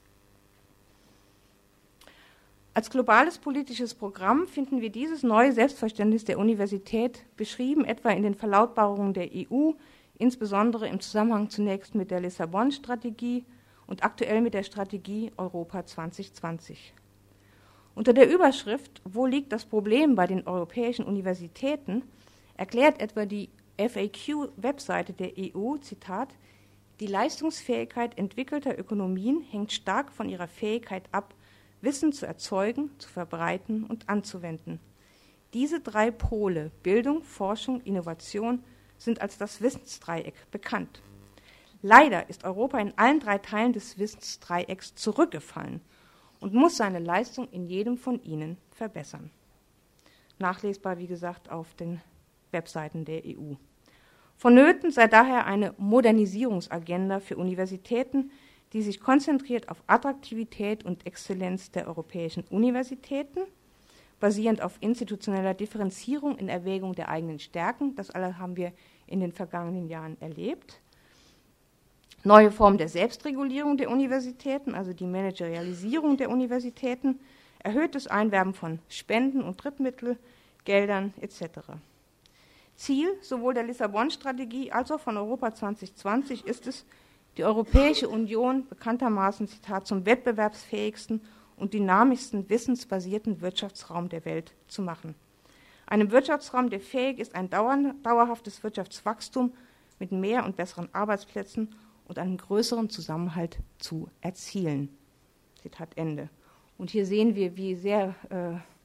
Speaker 2: Als globales politisches Programm finden wir dieses neue Selbstverständnis der Universität beschrieben, etwa in den Verlautbarungen der E U, insbesondere im Zusammenhang zunächst mit der Lissabon-Strategie und aktuell mit der Strategie Europa zwanzig zwanzig. Unter der Überschrift „Wo liegt das Problem bei den europäischen Universitäten?" erklärt etwa die F A Q-Webseite der E U, Zitat, die Leistungsfähigkeit entwickelter Ökonomien hängt stark von ihrer Fähigkeit ab, Wissen zu erzeugen, zu verbreiten und anzuwenden. Diese drei Pole, Bildung, Forschung, Innovation, sind als das Wissensdreieck bekannt. Leider ist Europa in allen drei Teilen des Wissensdreiecks zurückgefallen und muss seine Leistung in jedem von ihnen verbessern. Nachlesbar, wie gesagt, auf den Webseiten der E U. Vonnöten sei daher eine Modernisierungsagenda für Universitäten, die sich konzentriert auf Attraktivität und Exzellenz der europäischen Universitäten, basierend auf institutioneller Differenzierung in Erwägung der eigenen Stärken. Das alle haben wir in den vergangenen Jahren erlebt. Neue Formen der Selbstregulierung der Universitäten, also die Managerialisierung der Universitäten, erhöhtes Einwerben von Spenden und Drittmittelgeldern et cetera. Ziel sowohl der Lissabon-Strategie als auch von Europa zwanzig zwanzig ist es, die Europäische Union bekanntermaßen, Zitat, zum wettbewerbsfähigsten und dynamischsten wissensbasierten Wirtschaftsraum der Welt zu machen. Einem Wirtschaftsraum, der fähig ist, ein dauerhaftes Wirtschaftswachstum mit mehr und besseren Arbeitsplätzen und einem größeren Zusammenhalt zu erzielen. Zitat Ende. Und hier sehen wir, wie sehr äh,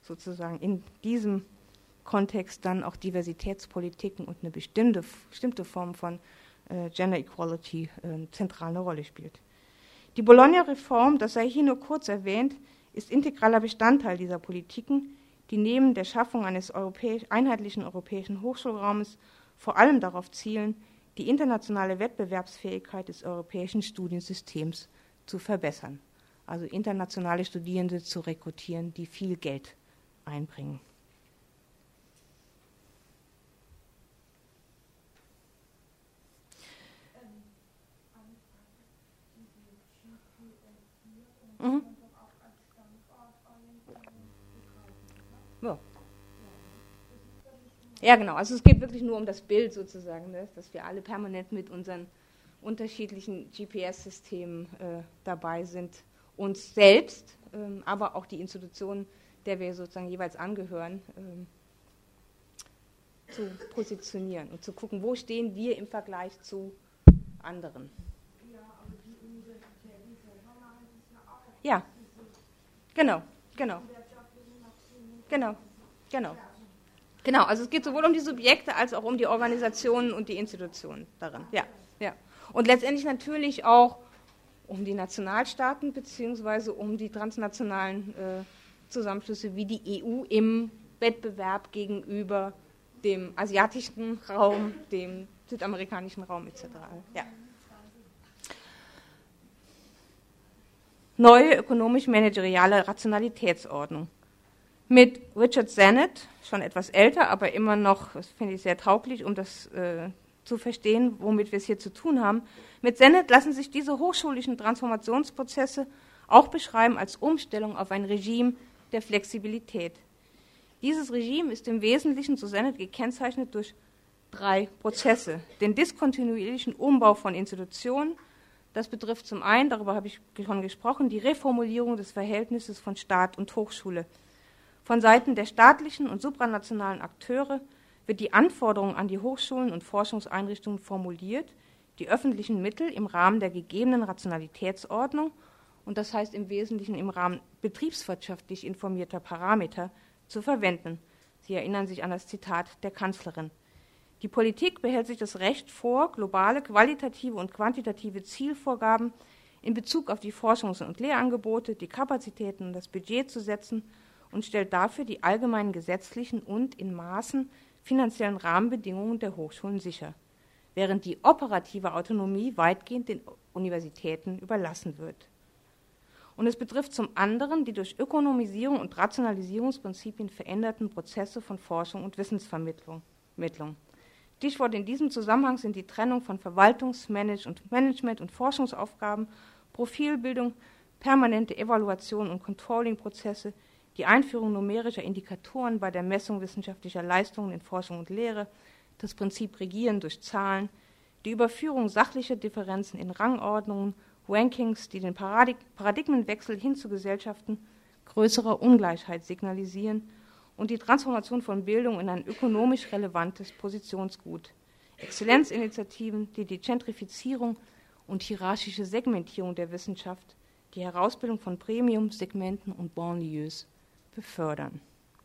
Speaker 2: sozusagen in diesem Kontext dann auch Diversitätspolitiken und eine bestimmte, bestimmte Form von äh, Gender Equality äh, zentrale Rolle spielt. Die Bologna-Reform, das sei hier nur kurz erwähnt, ist integraler Bestandteil dieser Politiken, die neben der Schaffung eines europäisch, einheitlichen europäischen Hochschulraumes vor allem darauf zielen, die internationale Wettbewerbsfähigkeit des europäischen Studiensystems zu verbessern. Also internationale Studierende zu rekrutieren, die viel Geld einbringen. Mhm. Ja. Ja, genau. Also es geht wirklich nur um das Bild sozusagen, ne? Dass wir alle permanent mit unseren unterschiedlichen G P S-Systemen äh, dabei sind, uns selbst, ähm, aber auch die Institutionen, der wir sozusagen jeweils angehören, ähm, zu positionieren und zu gucken, wo stehen wir im Vergleich zu anderen. Ja, genau, genau, genau, genau. Genau, also es geht sowohl um die Subjekte als auch um die Organisationen und die Institutionen darin. Ja, ja. Und letztendlich natürlich auch um die Nationalstaaten beziehungsweise um die transnationalen äh, Zusammenschlüsse wie die E U im Wettbewerb gegenüber dem asiatischen Raum, dem südamerikanischen Raum et cetera. Ja. Neue ökonomisch-manageriale Rationalitätsordnung. Mit Richard Sennett, schon etwas älter, aber immer noch, das finde ich sehr tauglich, um das äh, zu verstehen, womit wir es hier zu tun haben. Mit Sennett lassen sich diese hochschulischen Transformationsprozesse auch beschreiben als Umstellung auf ein Regime der Flexibilität. Dieses Regime ist im Wesentlichen, so Sennett, gekennzeichnet durch drei Prozesse. Den diskontinuierlichen Umbau von Institutionen, das betrifft zum einen, darüber habe ich schon gesprochen, die Reformulierung des Verhältnisses von Staat und Hochschule. Von Seiten der staatlichen und supranationalen Akteure wird die Anforderung an die Hochschulen und Forschungseinrichtungen formuliert, die öffentlichen Mittel im Rahmen der gegebenen Rationalitätsordnung, und das heißt im Wesentlichen im Rahmen betriebswirtschaftlich informierter Parameter, zu verwenden. Sie erinnern sich an das Zitat der Kanzlerin. Die Politik behält sich das Recht vor, globale, qualitative und quantitative Zielvorgaben in Bezug auf die Forschungs- und Lehrangebote, die Kapazitäten und das Budget zu setzen und stellt dafür die allgemeinen gesetzlichen und in Maßen finanziellen Rahmenbedingungen der Hochschulen sicher, während die operative Autonomie weitgehend den Universitäten überlassen wird. Und es betrifft zum anderen die durch Ökonomisierung und Rationalisierungsprinzipien veränderten Prozesse von Forschung und Wissensvermittlung. Stichwort in diesem Zusammenhang sind die Trennung von Verwaltungs-, Manage- und Management- und Forschungsaufgaben, Profilbildung, permanente Evaluation und Controlling-Prozesse, die Einführung numerischer Indikatoren bei der Messung wissenschaftlicher Leistungen in Forschung und Lehre, das Prinzip Regieren durch Zahlen, die Überführung sachlicher Differenzen in Rangordnungen, Rankings, die den Paradig- Paradigmenwechsel hin zu Gesellschaften größerer Ungleichheit signalisieren, und die Transformation von Bildung in ein ökonomisch relevantes Positionsgut. Exzellenzinitiativen, die die Gentrifizierung und hierarchische Segmentierung der Wissenschaft, die Herausbildung von Premium, Segmenten und Banlieues befördern.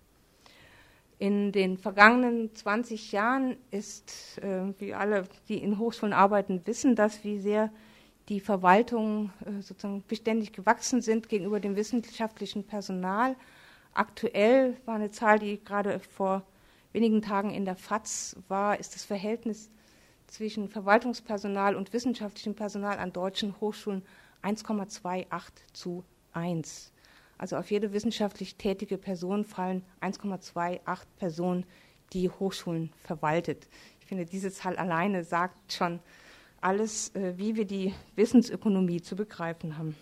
Speaker 2: In den vergangenen zwanzig Jahren ist, äh, wie alle, die in Hochschulen arbeiten, wissen das, wie sehr die Verwaltungen äh, sozusagen beständig gewachsen sind gegenüber dem wissenschaftlichen Personal. Aktuell war eine Zahl, die gerade vor wenigen Tagen in der F A Z war, ist das Verhältnis zwischen Verwaltungspersonal und wissenschaftlichem Personal an deutschen Hochschulen eins Komma achtundzwanzig zu eins. Also auf jede wissenschaftlich tätige Person fallen eins Komma achtundzwanzig Personen, die Hochschulen verwaltet. Ich finde, diese Zahl alleine sagt schon alles, wie wir die Wissensökonomie zu begreifen haben.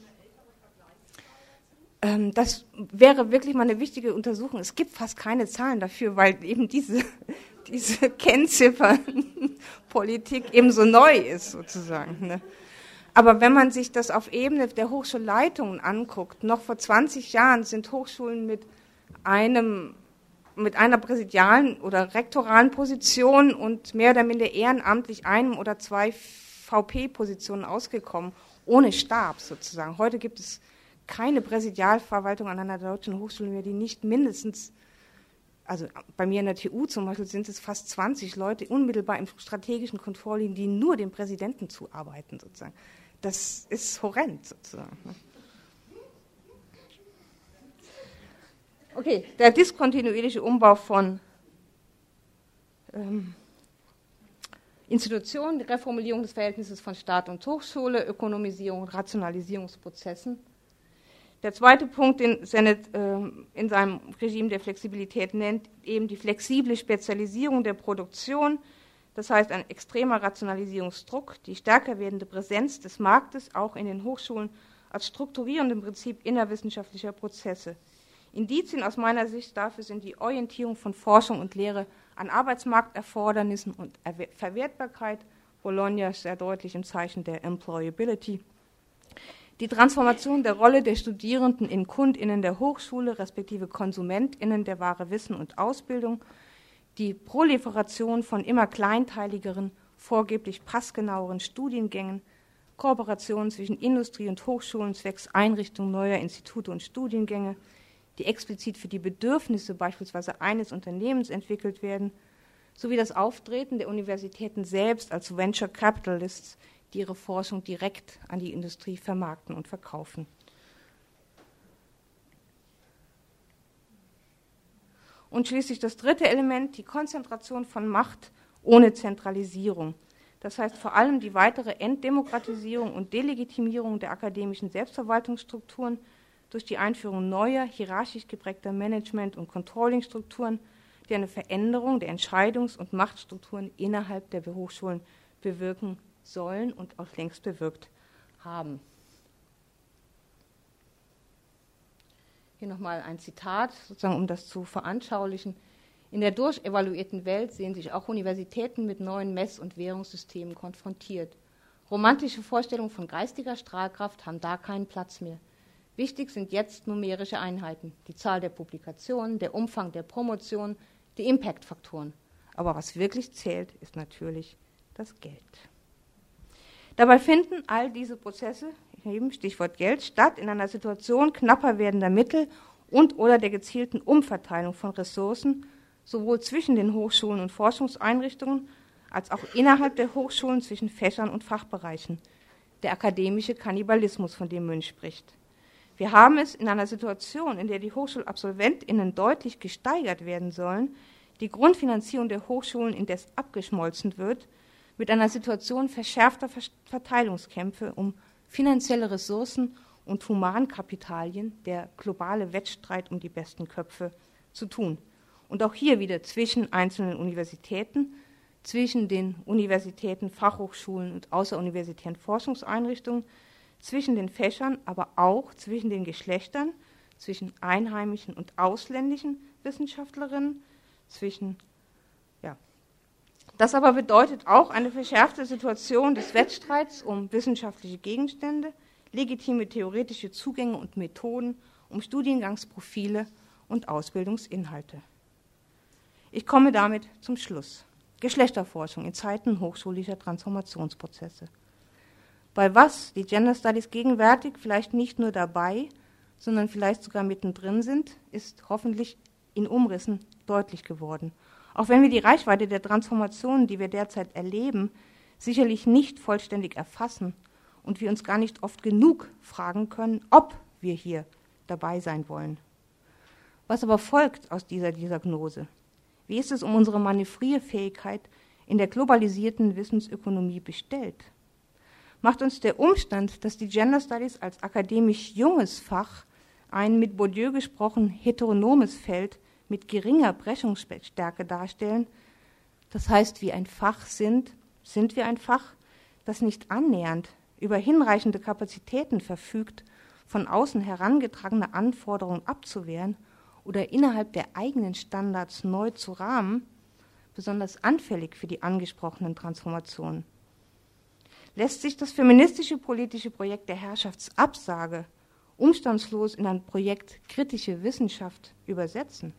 Speaker 2: Das wäre wirklich mal eine wichtige Untersuchung. Es gibt fast keine Zahlen dafür, weil eben diese, diese Kennziffernpolitik eben so neu ist, sozusagen. Ne? Aber wenn man sich das auf Ebene der Hochschulleitungen anguckt, noch vor zwanzig Jahren sind Hochschulen mit einem, mit einer präsidialen oder rektoralen Position und mehr oder minder ehrenamtlich einem oder zwei V P-Positionen ausgekommen, ohne Stab sozusagen. Heute gibt es keine Präsidialverwaltung an einer deutschen Hochschule mehr, die nicht mindestens, also bei mir in der T U zum Beispiel sind es fast zwanzig Leute unmittelbar im strategischen Controlling, die nur dem Präsidenten zuarbeiten sozusagen. Das ist horrend sozusagen. Okay, der diskontinuierliche Umbau von ähm, Institutionen, die Reformulierung des Verhältnisses von Staat und Hochschule, Ökonomisierung und Rationalisierungsprozessen. Der zweite Punkt, den Sennett ähm, in seinem Regime der Flexibilität nennt, eben die flexible Spezialisierung der Produktion, das heißt ein extremer Rationalisierungsdruck, die stärker werdende Präsenz des Marktes auch in den Hochschulen als strukturierendem Prinzip innerwissenschaftlicher Prozesse. Indizien aus meiner Sicht dafür sind die Orientierung von Forschung und Lehre an Arbeitsmarkterfordernissen und Verwertbarkeit, Bologna sehr deutlich im Zeichen der Employability, die Transformation der Rolle der Studierenden in KundInnen der Hochschule, respektive KonsumentInnen der Ware Wissen und Ausbildung, die Proliferation von immer kleinteiligeren, vorgeblich passgenaueren Studiengängen, Kooperationen zwischen Industrie und Hochschulen zwecks Einrichtung neuer Institute und Studiengänge, die explizit für die Bedürfnisse beispielsweise eines Unternehmens entwickelt werden, sowie das Auftreten der Universitäten selbst als Venture Capitalists, die ihre Forschung direkt an die Industrie vermarkten und verkaufen. Und schließlich das dritte Element, die Konzentration von Macht ohne Zentralisierung. Das heißt vor allem die weitere Enddemokratisierung und Delegitimierung der akademischen Selbstverwaltungsstrukturen durch die Einführung neuer, hierarchisch geprägter Management- und Controlling-Strukturen, die eine Veränderung der Entscheidungs- und Machtstrukturen innerhalb der Hochschulen bewirken sollen und auch längst bewirkt haben. Hier nochmal ein Zitat, sozusagen, um das zu veranschaulichen. In der durchevaluierten Welt sehen sich auch Universitäten mit neuen Mess- und Währungssystemen konfrontiert. Romantische Vorstellungen von geistiger Strahlkraft haben da keinen Platz mehr. Wichtig sind jetzt numerische Einheiten, die Zahl der Publikationen, der Umfang der Promotion, die Impact-Faktoren. Aber was wirklich zählt, ist natürlich das Geld. Dabei finden all diese Prozesse, eben Stichwort Geld, statt in einer Situation knapper werdender Mittel und oder der gezielten Umverteilung von Ressourcen, sowohl zwischen den Hochschulen und Forschungseinrichtungen als auch innerhalb der Hochschulen zwischen Fächern und Fachbereichen. Der akademische Kannibalismus, von dem Münch spricht. Wir haben es in einer Situation, in der die HochschulabsolventInnen deutlich gesteigert werden sollen, die Grundfinanzierung der Hochschulen indes abgeschmolzen wird, mit einer Situation verschärfter Verteilungskämpfe um finanzielle Ressourcen und Humankapitalien, der globale Wettstreit um die besten Köpfe, zu tun. Und auch hier wieder zwischen einzelnen Universitäten, zwischen den Universitäten, Fachhochschulen und außeruniversitären Forschungseinrichtungen, zwischen den Fächern, aber auch zwischen den Geschlechtern, zwischen einheimischen und ausländischen Wissenschaftlerinnen, zwischen, ja. Das aber bedeutet auch eine verschärfte Situation des Wettstreits um wissenschaftliche Gegenstände, legitime theoretische Zugänge und Methoden, um Studiengangsprofile und Ausbildungsinhalte. Ich komme damit zum Schluss. Geschlechterforschung in Zeiten hochschulischer Transformationsprozesse. Bei was die Gender Studies gegenwärtig vielleicht nicht nur dabei, sondern vielleicht sogar mittendrin sind, ist hoffentlich in Umrissen deutlich geworden. Auch wenn wir die Reichweite der Transformationen, die wir derzeit erleben, sicherlich nicht vollständig erfassen und wir uns gar nicht oft genug fragen können, ob wir hier dabei sein wollen. Was aber folgt aus dieser Diagnose? Wie ist es um unsere Manövrierfähigkeit in der globalisierten Wissensökonomie bestellt? Macht uns der Umstand, dass die Gender Studies als akademisch junges Fach ein mit Bourdieu gesprochen heteronomes Feld mit geringer Brechungsstärke darstellen, das heißt, wie ein Fach sind, sind wir ein Fach, das nicht annähernd über hinreichende Kapazitäten verfügt, von außen herangetragene Anforderungen abzuwehren oder innerhalb der eigenen Standards neu zu rahmen, besonders anfällig für die angesprochenen Transformationen. Lässt sich das feministische politische Projekt der Herrschaftsabsage umstandslos in ein Projekt kritische Wissenschaft übersetzen?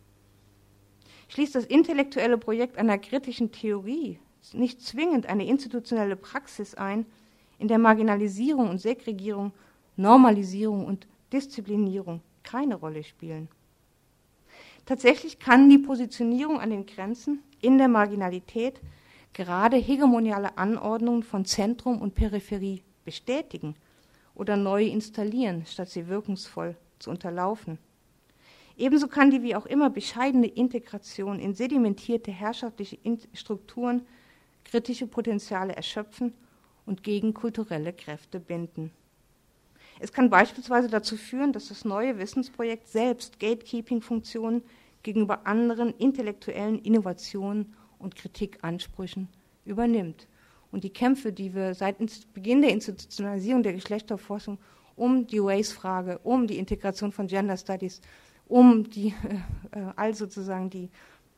Speaker 2: Schließt das intellektuelle Projekt einer kritischen Theorie nicht zwingend eine institutionelle Praxis ein, in der Marginalisierung und Segregierung Normalisierung und Disziplinierung keine Rolle spielen. Tatsächlich kann die Positionierung an den Grenzen in der Marginalität gerade hegemoniale Anordnungen von Zentrum und Peripherie bestätigen oder neu installieren, statt sie wirkungsvoll zu unterlaufen. Ebenso kann die wie auch immer bescheidene Integration in sedimentierte herrschaftliche Strukturen kritische Potenziale erschöpfen und gegen kulturelle Kräfte binden. Es kann beispielsweise dazu führen, dass das neue Wissensprojekt selbst Gatekeeping-Funktionen gegenüber anderen intellektuellen Innovationen und Kritikansprüchen übernimmt. Und die Kämpfe, die wir seit Beginn der Institutionalisierung der Geschlechterforschung um die Race-Frage, um die Integration von Gender Studies, um die, äh, all sozusagen die,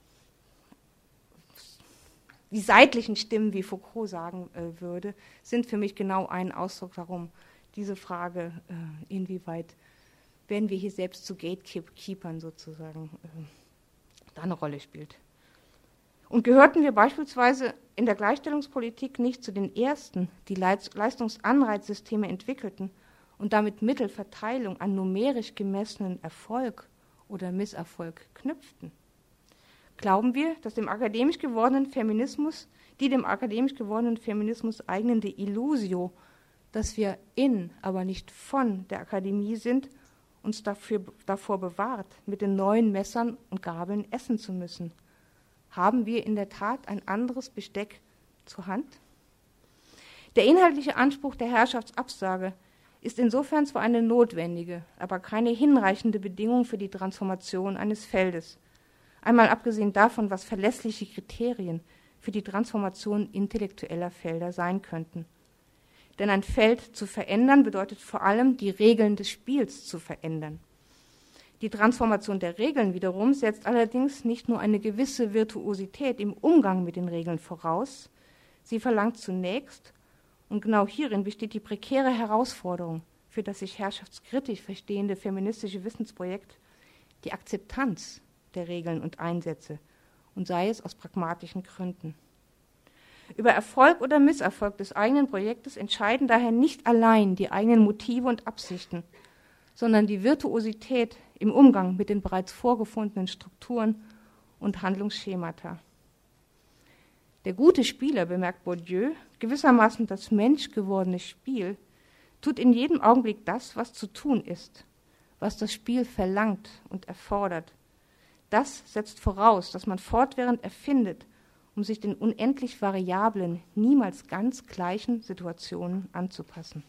Speaker 2: die seitlichen Stimmen, wie Foucault sagen äh, würde, sind für mich genau ein Ausdruck darum, diese Frage, äh, inwieweit werden wir hier selbst zu Gatekeepern sozusagen, äh, da eine Rolle spielt. Und gehörten wir beispielsweise in der Gleichstellungspolitik nicht zu den Ersten, die Leistungsanreizsysteme entwickelten und damit Mittelverteilung an numerisch gemessenen Erfolg oder Misserfolg knüpften? Glauben wir, dass dem akademisch gewordenen Feminismus, die dem akademisch gewordenen Feminismus eignende Illusio, dass wir in, aber nicht von der Akademie sind, uns dafür, davor bewahrt, mit den neuen Messern und Gabeln essen zu müssen? Haben wir in der Tat ein anderes Besteck zur Hand? Der inhaltliche Anspruch der Herrschaftsabsage ist insofern zwar eine notwendige, aber keine hinreichende Bedingung für die Transformation eines Feldes. Einmal abgesehen davon, was verlässliche Kriterien für die Transformation intellektueller Felder sein könnten. Denn ein Feld zu verändern bedeutet vor allem, die Regeln des Spiels zu verändern. Die Transformation der Regeln wiederum setzt allerdings nicht nur eine gewisse Virtuosität im Umgang mit den Regeln voraus, sie verlangt zunächst, und genau hierin besteht die prekäre Herausforderung für das sich herrschaftskritisch verstehende feministische Wissensprojekt, die Akzeptanz der Regeln und Einsätze, und sei es aus pragmatischen Gründen. Über Erfolg oder Misserfolg des eigenen Projektes entscheiden daher nicht allein die eigenen Motive und Absichten, sondern die Virtuosität im Umgang mit den bereits vorgefundenen Strukturen und Handlungsschemata. Der gute Spieler, bemerkt Bourdieu, gewissermaßen das menschgewordene Spiel, tut in jedem Augenblick das, was zu tun ist, was das Spiel verlangt und erfordert. Das setzt voraus, dass man fortwährend erfindet, um sich den unendlich variablen, niemals ganz gleichen Situationen anzupassen.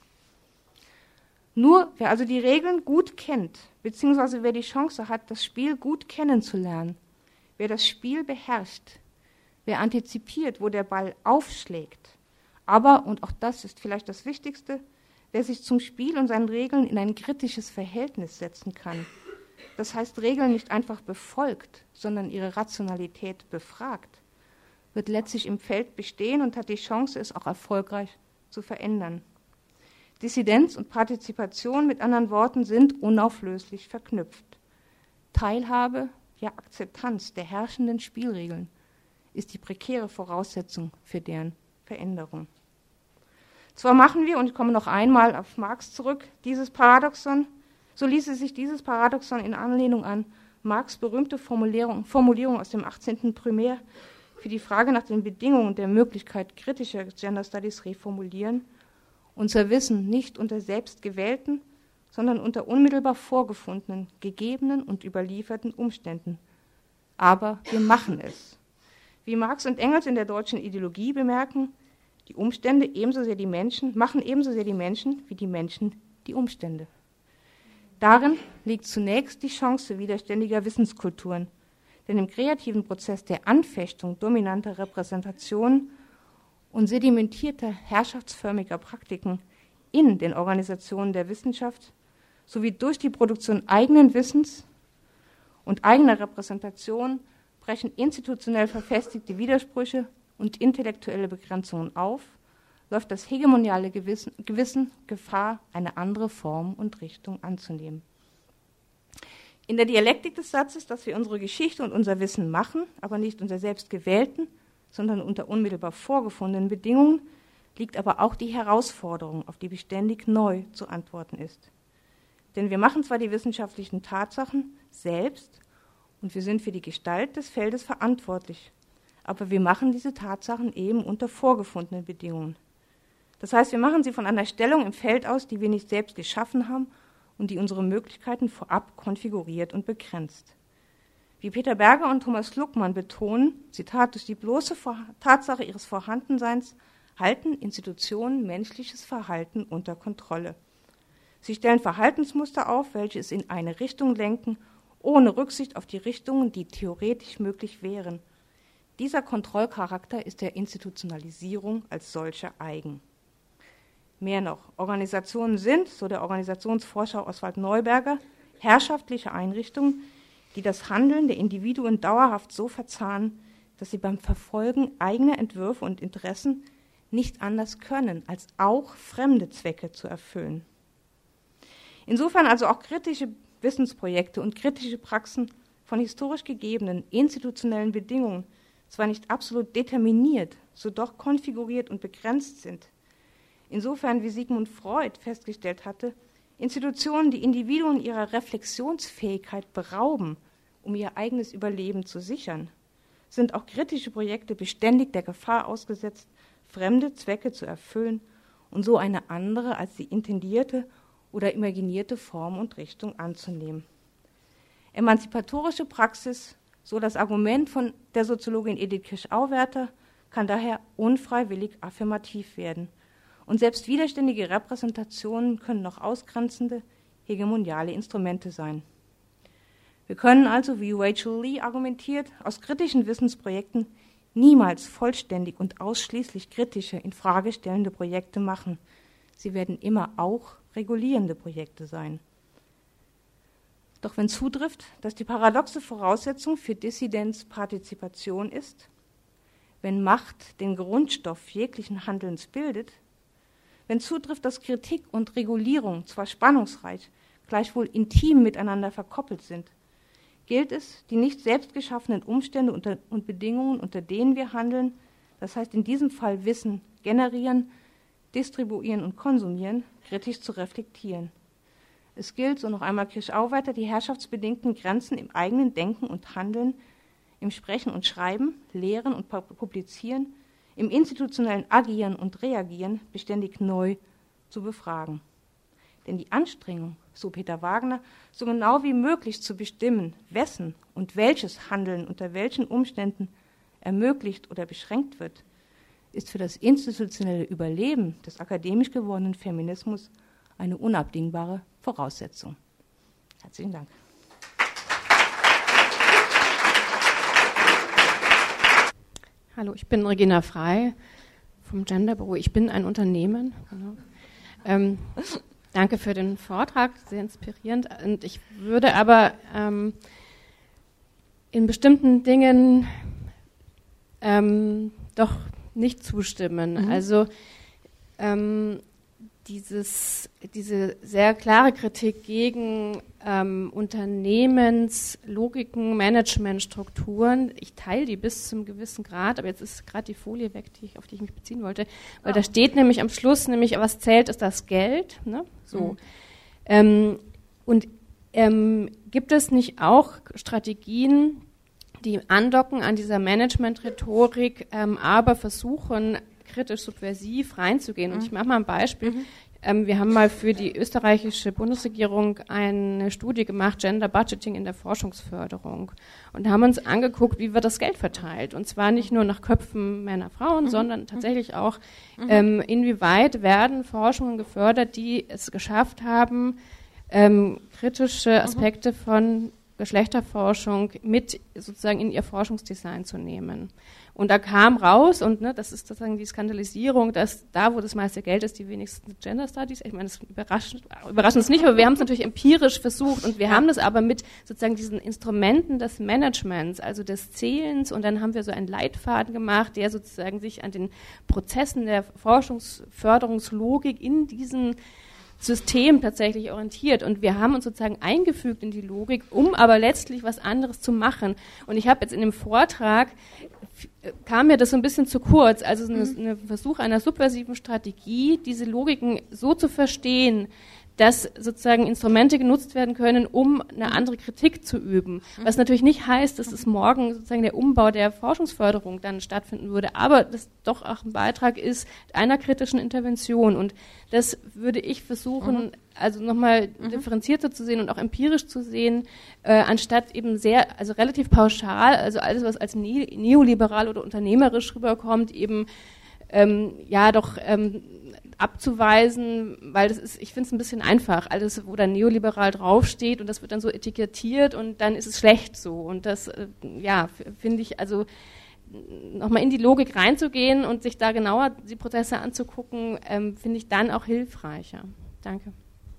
Speaker 2: Nur wer also die Regeln gut kennt, beziehungsweise wer die Chance hat, das Spiel gut kennenzulernen, wer das Spiel beherrscht, wer antizipiert, wo der Ball aufschlägt, aber, und auch das ist vielleicht das Wichtigste, wer sich zum Spiel und seinen Regeln in ein kritisches Verhältnis setzen kann, das heißt Regeln nicht einfach befolgt, sondern ihre Rationalität befragt, wird letztlich im Feld bestehen und hat die Chance, es auch erfolgreich zu verändern. Dissidenz und Partizipation, mit anderen Worten, sind unauflöslich verknüpft. Teilhabe, ja Akzeptanz der herrschenden Spielregeln ist die prekäre Voraussetzung für deren Veränderung. Zwar machen wir, und ich komme noch einmal auf Marx zurück, dieses Paradoxon, so ließe sich dieses Paradoxon in Anlehnung an Marx' berühmte Formulierung, Formulierung aus dem achtzehnten Primär für die Frage nach den Bedingungen der Möglichkeit kritischer Gender Studies reformulieren: Unser Wissen nicht unter selbstgewählten, sondern unter unmittelbar vorgefundenen, gegebenen und überlieferten Umständen. Aber wir machen es. Wie Marx und Engels in der deutschen Ideologie bemerken, die Umstände ebenso sehr die Menschen, machen ebenso sehr die Menschen wie die Menschen die Umstände. Darin liegt zunächst die Chance widerständiger Wissenskulturen, denn im kreativen Prozess der Anfechtung dominanter Repräsentationen und sedimentierter herrschaftsförmiger Praktiken in den Organisationen der Wissenschaft sowie durch die Produktion eigenen Wissens und eigener Repräsentation brechen institutionell verfestigte Widersprüche und intellektuelle Begrenzungen auf, läuft das hegemoniale Gewissen, Gewissen Gefahr, eine andere Form und Richtung anzunehmen. In der Dialektik des Satzes, dass wir unsere Geschichte und unser Wissen machen, aber nicht unter selbstgewählten, sondern unter unmittelbar vorgefundenen Bedingungen, liegt aber auch die Herausforderung, auf die beständig neu zu antworten ist. Denn wir machen zwar die wissenschaftlichen Tatsachen selbst und wir sind für die Gestalt des Feldes verantwortlich, aber wir machen diese Tatsachen eben unter vorgefundenen Bedingungen. Das heißt, wir machen sie von einer Stellung im Feld aus, die wir nicht selbst geschaffen haben und die unsere Möglichkeiten vorab konfiguriert und begrenzt. Wie Peter Berger und Thomas Luckmann betonen, Zitat, durch die bloße Tatsache ihres Vorhandenseins halten Institutionen menschliches Verhalten unter Kontrolle. Sie stellen Verhaltensmuster auf, welche es in eine Richtung lenken, ohne Rücksicht auf die Richtungen, die theoretisch möglich wären. Dieser Kontrollcharakter ist der Institutionalisierung als solcher eigen. Mehr noch, Organisationen sind, so der Organisationsforscher Oswald Neuberger, herrschaftliche Einrichtungen, die das Handeln der Individuen dauerhaft so verzahnen, dass sie beim Verfolgen eigener Entwürfe und Interessen nicht anders können, als auch fremde Zwecke zu erfüllen. Insofern also auch kritische Wissensprojekte und kritische Praxen von historisch gegebenen institutionellen Bedingungen zwar nicht absolut determiniert, so doch konfiguriert und begrenzt sind. Insofern, wie Sigmund Freud festgestellt hatte, Institutionen, die Individuen ihrer Reflexionsfähigkeit berauben, um ihr eigenes Überleben zu sichern, sind auch kritische Projekte beständig der Gefahr ausgesetzt, fremde Zwecke zu erfüllen und so eine andere als die intendierte oder imaginierte Form und Richtung anzunehmen. Emanzipatorische Praxis, so das Argument von der Soziologin Edith Kirsch-Auwerter, kann daher unfreiwillig affirmativ werden. Und selbst widerständige Repräsentationen können noch ausgrenzende, hegemoniale Instrumente sein. Wir können also, wie Rachel Lee argumentiert, aus kritischen Wissensprojekten niemals vollständig und ausschließlich kritische, infragestellende Projekte machen. Sie werden immer auch regulierende Projekte sein. Doch wenn zutrifft, dass die paradoxe Voraussetzung für Dissidenz Partizipation ist, wenn Macht den Grundstoff jeglichen Handelns bildet, wenn zutrifft, dass Kritik und Regulierung zwar spannungsreich, gleichwohl intim miteinander verkoppelt sind, gilt es, die nicht selbst geschaffenen Umstände unter, und Bedingungen, unter denen wir handeln, das heißt in diesem Fall Wissen generieren, distribuieren und konsumieren, kritisch zu reflektieren. Es gilt, so noch einmal Kirsch-Auwerter, die herrschaftsbedingten Grenzen im eigenen Denken und Handeln, im Sprechen und Schreiben, Lehren und Publizieren, im institutionellen Agieren und Reagieren beständig neu zu befragen. Denn die Anstrengung, so Peter Wagner, so genau wie möglich zu bestimmen, wessen und welches Handeln unter welchen Umständen ermöglicht oder beschränkt wird, ist für das institutionelle Überleben des akademisch gewordenen Feminismus eine unabdingbare Voraussetzung. Herzlichen Dank.
Speaker 3: Hallo, ich bin Regina Frey vom Genderbüro. Ich bin ein Unternehmen. Genau. Ähm, danke für den Vortrag, sehr inspirierend. Und ich würde aber ähm, in bestimmten Dingen ähm, doch nicht zustimmen. Mhm. Also ähm, dieses, diese sehr klare Kritik gegen ähm, Unternehmenslogiken, Managementstrukturen, ich teile die bis zum gewissen Grad, aber jetzt ist gerade die Folie weg, die ich, auf die ich mich beziehen wollte, weil oh. da steht nämlich am Schluss, nämlich was zählt, ist das Geld. Ne? So. Mhm. Ähm, und ähm, gibt es nicht auch Strategien, die andocken an dieser Management-Rhetorik, ähm, aber versuchen, kritisch subversiv reinzugehen. Und ich mache mal ein Beispiel. Mhm. Ähm, wir haben mal für die österreichische Bundesregierung eine Studie gemacht, Gender Budgeting in der Forschungsförderung. Und haben uns angeguckt, wie wird das Geld verteilt. Und zwar nicht nur nach Köpfen Männer, Frauen, mhm. sondern tatsächlich auch, mhm. ähm, inwieweit werden Forschungen gefördert, die es geschafft haben, ähm, kritische Aspekte mhm. von Geschlechterforschung mit sozusagen in ihr Forschungsdesign zu nehmen. Und da kam raus, und ne, das ist sozusagen die Skandalisierung, dass da, wo das meiste Geld ist, die wenigsten Gender Studies, ich meine, das überrascht, überrascht uns nicht, aber wir haben es natürlich empirisch versucht und wir ja. haben das aber mit sozusagen diesen Instrumenten des Managements, also des Zählens, und dann haben wir so einen Leitfaden gemacht, der sozusagen sich an den Prozessen der Forschungsförderungslogik in diesen System tatsächlich orientiert, und wir haben uns sozusagen eingefügt in die Logik, um aber letztlich was anderes zu machen. Und ich habe jetzt in dem Vortrag kam mir das so ein bisschen zu kurz. Also ein eine Versuch einer subversiven Strategie, diese Logiken so zu verstehen, dass sozusagen Instrumente genutzt werden können, um eine andere Kritik zu üben. Was natürlich nicht heißt, dass es morgen sozusagen der Umbau der Forschungsförderung dann stattfinden würde, aber das doch auch ein Beitrag ist einer kritischen Intervention. Und das würde ich versuchen, mhm. also nochmal mhm. differenzierter zu sehen und auch empirisch zu sehen, äh, anstatt eben sehr, also relativ pauschal, also alles, was als ne- neoliberal oder unternehmerisch rüberkommt, eben ähm, ja doch ähm, abzuweisen, weil das ist, ich finde es ein bisschen einfach, alles, wo dann neoliberal draufsteht und das wird dann so etikettiert und dann ist es schlecht so. Und das, äh, ja, finde ich, also nochmal in die Logik reinzugehen und sich da genauer die Prozesse anzugucken, ähm, finde ich dann auch hilfreicher. Danke.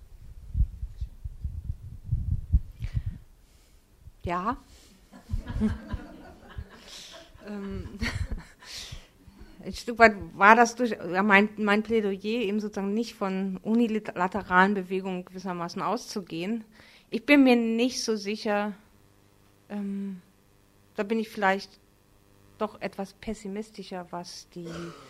Speaker 2: Ja. ähm. Ein Stück weit war das durch ja, mein, mein Plädoyer eben sozusagen nicht von unilateralen Bewegungen gewissermaßen auszugehen. Ich bin mir nicht so sicher, ähm, da bin ich vielleicht doch etwas pessimistischer, was die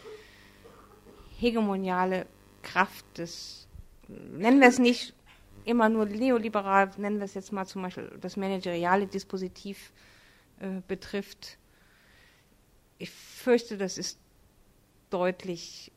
Speaker 2: hegemoniale Kraft des, nennen wir es nicht immer nur neoliberal, nennen wir es jetzt mal zum Beispiel das manageriale Dispositiv äh, betrifft. Ich fürchte, das ist deutlich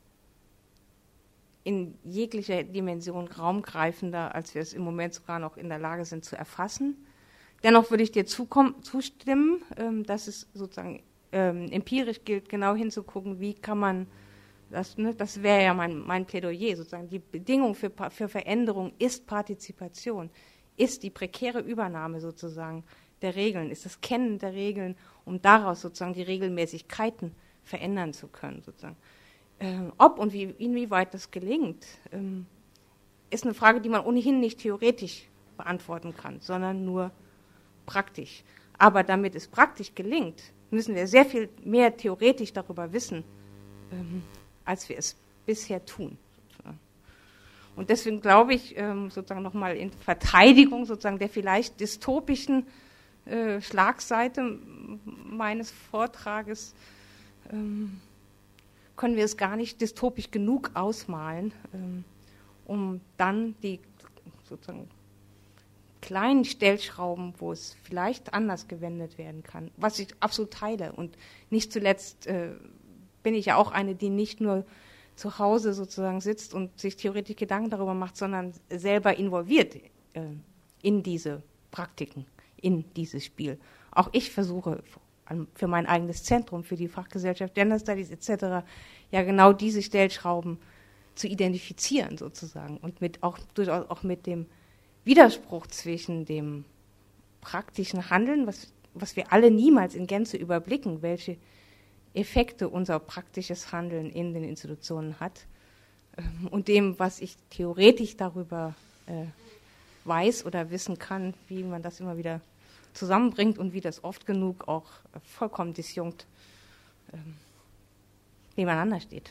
Speaker 2: in jeglicher Dimension raumgreifender, als wir es im Moment sogar noch in der Lage sind zu erfassen. Dennoch würde ich dir zukommen, zustimmen, ähm, dass es sozusagen ähm, empirisch gilt, genau hinzugucken, wie kann man, das, ne, das wäre ja mein, mein Plädoyer, sozusagen die Bedingung für, für Veränderung ist Partizipation, ist die prekäre Übernahme sozusagen der Regeln, ist das Kennen der Regeln, um daraus sozusagen die Regelmäßigkeiten verändern zu können, sozusagen. Ähm, ob und wie, inwieweit das gelingt, ähm, ist eine Frage, die man ohnehin nicht theoretisch beantworten kann, sondern nur praktisch. Aber damit es praktisch gelingt, müssen wir sehr viel mehr theoretisch darüber wissen, ähm, als wir es bisher tun. Sozusagen. Und deswegen glaube ich, ähm, sozusagen nochmal in Verteidigung sozusagen der vielleicht dystopischen äh, Schlagseite meines Vortrages, Ähm, können wir es gar nicht dystopisch genug ausmalen, ähm, um dann die sozusagen kleinen Stellschrauben, wo es vielleicht anders gewendet werden kann, was ich absolut teile. Und nicht zuletzt äh, bin ich ja auch eine, die nicht nur zu Hause sozusagen sitzt und sich theoretisch Gedanken darüber macht, sondern selber involviert äh, in diese Praktiken, in dieses Spiel. Auch ich versuche für mein eigenes Zentrum, für die Fachgesellschaft Gender Studies et cetera, ja genau diese Stellschrauben zu identifizieren sozusagen und mit auch durchaus auch mit dem Widerspruch zwischen dem praktischen Handeln, was, was wir alle niemals in Gänze überblicken, welche Effekte unser praktisches Handeln in den Institutionen hat, ähm, und dem, was ich theoretisch darüber äh, weiß oder wissen kann, wie man das immer wieder zusammenbringt und wie das oft genug auch äh, vollkommen disjunkt ähm, nebeneinander steht.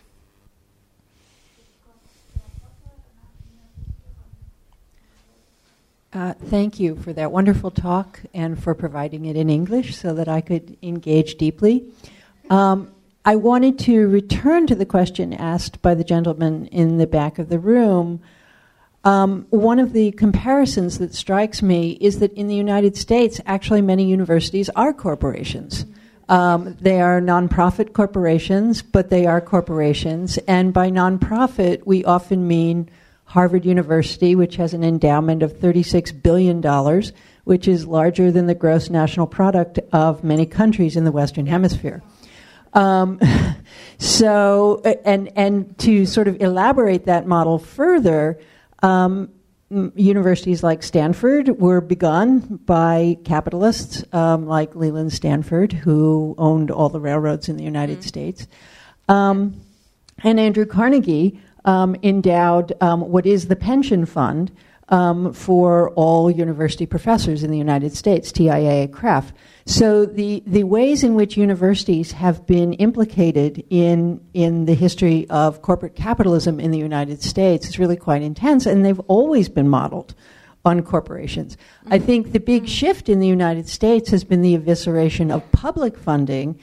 Speaker 4: Uh, thank you for that wonderful talk and for providing it in English so that I could engage deeply. Um, I wanted to return to the question asked by the gentleman in the back of the room. Um, one of the comparisons that strikes me is that in the United States, actually many universities are corporations. Um, they are nonprofit corporations, but they are corporations. And by nonprofit, we often mean Harvard University, which has an endowment of thirty-six billion dollars, which is larger than the gross national product of many countries in the Western Hemisphere. Um, so, and, and to sort of elaborate that model further, Um, universities like Stanford were begun by capitalists um, like Leland Stanford, who owned all the railroads in the United mm-hmm. States. Um, and Andrew Carnegie um, endowed um, what is the pension fund um, for all university professors in the United States, T I A A C R A F. So the, the ways in which universities have been implicated in in the history of corporate capitalism in the United States is really quite intense, and they've always been modeled on corporations. Mm-hmm. I think the big shift in the United States has been the evisceration of public funding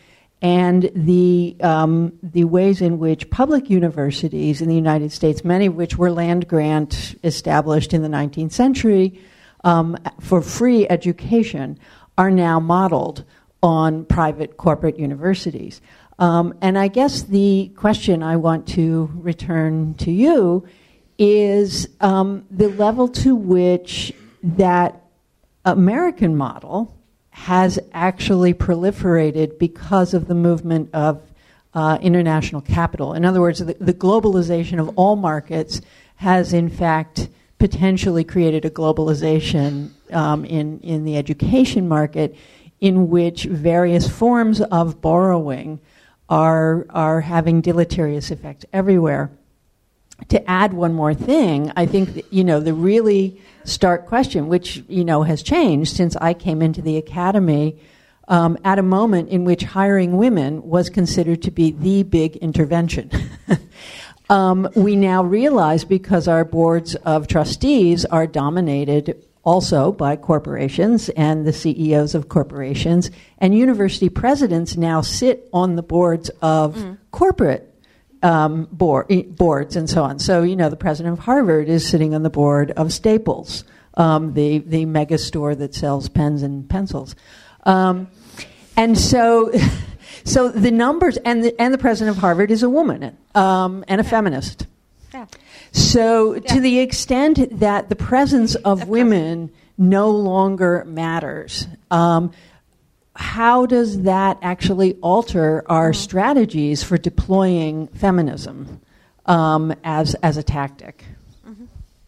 Speaker 4: and the um, the ways in which public universities in the United States, many of which were land grant established in the nineteenth century um, for free education, are now modeled on private corporate universities. Um, and I guess the question I want to return to you is um, the level to which that American model has actually proliferated because of the movement of uh, international capital. In other words, the, the globalization of all markets has in fact potentially created a globalization um, in, in the education market in which various forms of borrowing are, are having deleterious effects everywhere. To add one more thing, I think that, you know, the really stark question, which, you know, has changed since I came into the academy, um, at a moment in which hiring women was considered to be the big intervention. um, we now realize, because our boards of trustees are dominated also by corporations and the C E Os of corporations, and university presidents now sit on the boards of mm. corporate Um, board, boards and so on. So, you know, the president of Harvard is sitting on the board of Staples, um, the, the mega store that sells pens and pencils. Um, and so, so the numbers, and the, and the president of Harvard is a woman um, and a yeah. feminist. Yeah. So, yeah. to the extent that the presence of women no longer matters, um, how does that actually alter our mm-hmm. strategies for deploying feminism um, as as a tactic?
Speaker 2: Mhm.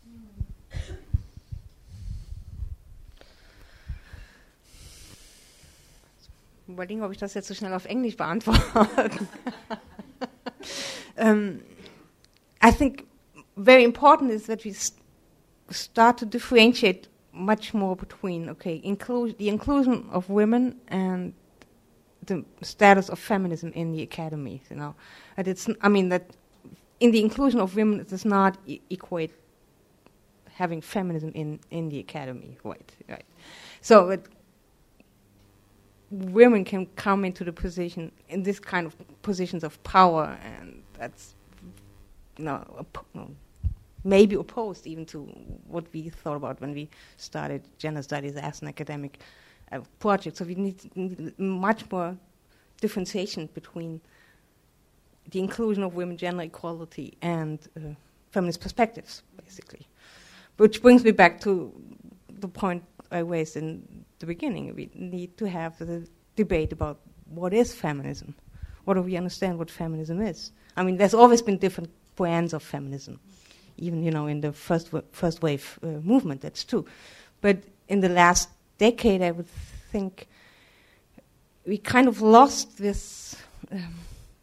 Speaker 2: Überlegen, ob ich das jetzt so schnell auf Englisch beantworte. um, I think very important is that we st- start to differentiate much more between, okay, inclu- the inclusion of women and the status of feminism in the academy, you know. And it's, I mean, that in the inclusion of women, it does not e- equate having feminism in, in the academy, right? Right. So it, women can come into the position, in this kind of positions of power, and that's, you know, op- no, maybe opposed even to what we thought about when we started gender studies as an academic uh, project. So we need, need much more differentiation between the inclusion of women, gender equality, and uh, feminist perspectives, basically. Which brings me back to the point I raised in the beginning. We need to have the debate about what is feminism. What do we understand what feminism is? I mean, there's always been different brands of feminism. Even, you know, in the first w- first wave uh, movement, that's true. But in the last decade, I would think we kind of lost this um,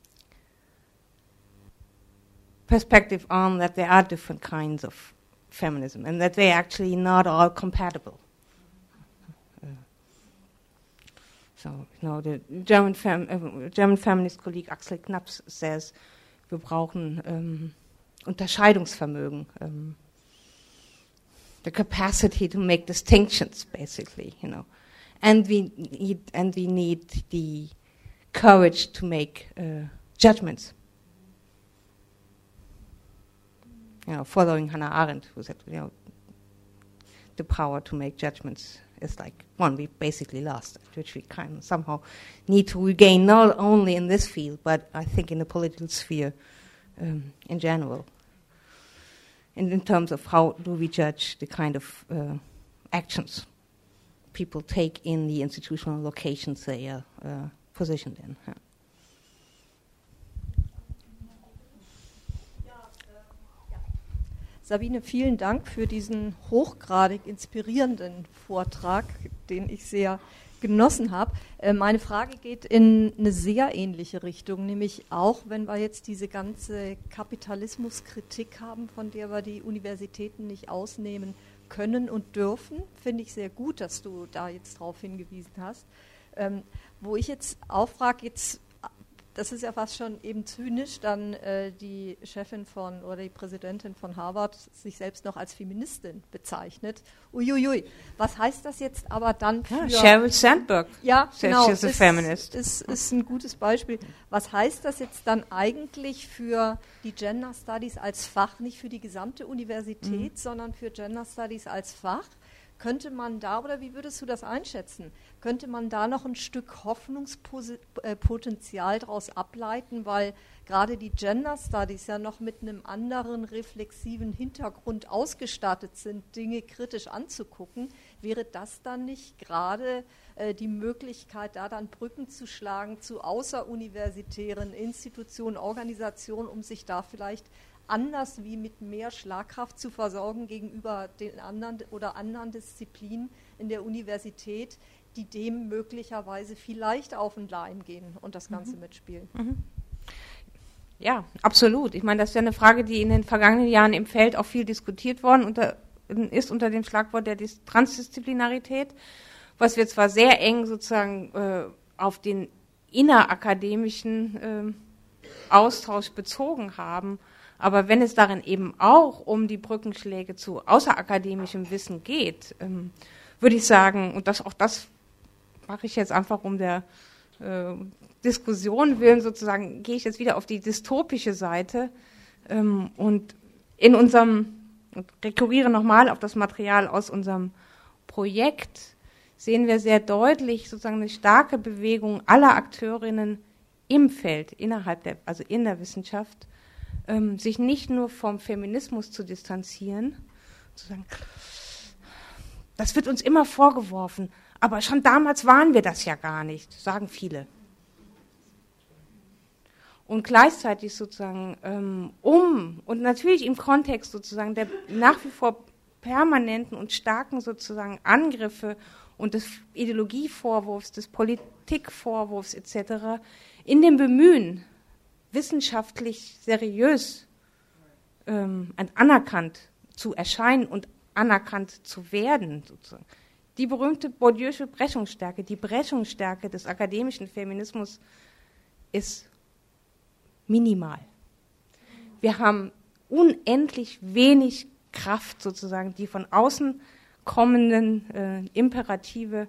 Speaker 2: perspective on that there are different kinds of feminism and that they're actually not all compatible. Uh, so, you know, the German, fem- uh, German feminist colleague Axel Knaps says, wir brauchen um, Unterscheidungsvermögen, um, the capacity to make distinctions, basically, you know, and we need and we need the courage to make uh, judgments. You know, following Hannah Arendt, who said, you know, the power to make judgments is like one we basically lost, which we kind of somehow need to regain, not only in this field, but I think in the political sphere. Um, in general, and in terms of how do we judge the kind of uh, actions people take in the institutional locations they are uh, positioned in. Yeah.
Speaker 5: Sabine, vielen Dank für diesen hochgradig inspirierenden Vortrag, den ich sehr genossen habe. Äh, meine Frage geht in eine sehr ähnliche Richtung, nämlich auch, wenn wir jetzt diese ganze Kapitalismuskritik haben, von der wir die Universitäten nicht ausnehmen können und dürfen, finde ich sehr gut, dass du da jetzt drauf hingewiesen hast. Ähm, wo ich jetzt auffrage, jetzt das ist ja fast schon eben zynisch, dann äh, die Chefin von oder die Präsidentin von Harvard sich selbst noch als Feministin bezeichnet. Uiuiui, was heißt das jetzt aber dann für...
Speaker 2: Ja, Sheryl Sandberg,
Speaker 5: ja, genau,
Speaker 2: she's a
Speaker 5: ist,
Speaker 2: feminist.
Speaker 5: Ist, ist ein gutes Beispiel. Was heißt das jetzt dann eigentlich für die Gender Studies als Fach, nicht für die gesamte Universität, mhm. sondern für Gender Studies als Fach? Könnte man da, oder wie würdest du das einschätzen, könnte man da noch ein Stück Hoffnungspotenzial daraus ableiten, weil gerade die Gender Studies ja noch mit einem anderen reflexiven Hintergrund ausgestattet sind, Dinge kritisch anzugucken, wäre das dann nicht gerade äh, die Möglichkeit, da dann Brücken zu schlagen zu außeruniversitären Institutionen, Organisationen, um sich da vielleicht anders wie mit mehr Schlagkraft zu versorgen gegenüber den anderen oder anderen Disziplinen in der Universität, die dem möglicherweise vielleicht auf den Leim gehen und das Ganze mhm. mitspielen.
Speaker 2: Mhm. Ja, absolut. Ich meine, das ist ja eine Frage, die in den vergangenen Jahren im Feld auch viel diskutiert worden unter, ist unter dem Schlagwort der Dis- Transdisziplinarität, was wir zwar sehr eng sozusagen äh, auf den innerakademischen äh, Austausch bezogen haben, aber wenn es darin eben auch um die Brückenschläge zu außerakademischem Wissen geht, ähm, würde ich sagen, und das auch das mache ich jetzt einfach um der äh, Diskussion willen sozusagen, gehe ich jetzt wieder auf die dystopische Seite ähm, und in unserem, und rekurriere nochmal auf das Material aus unserem Projekt, sehen wir sehr deutlich sozusagen eine starke Bewegung aller Akteurinnen im Feld, innerhalb der, also in der Wissenschaft, ähm, sich nicht nur vom Feminismus zu distanzieren, zu sagen, das wird uns immer vorgeworfen, aber schon damals waren wir das ja gar nicht, sagen viele. Und gleichzeitig sozusagen ähm, um, und natürlich im Kontext sozusagen der nach wie vor permanenten und starken sozusagen Angriffe und des Ideologievorwurfs, des Politikvorwurfs et cetera, in dem Bemühen, wissenschaftlich seriös ähm, anerkannt zu erscheinen und anerkannt zu werden, sozusagen. Die berühmte Bourdieu'sche Brechungsstärke, die Brechungsstärke des akademischen Feminismus ist minimal. Wir haben unendlich wenig Kraft, sozusagen, die von außen kommenden äh, Imperative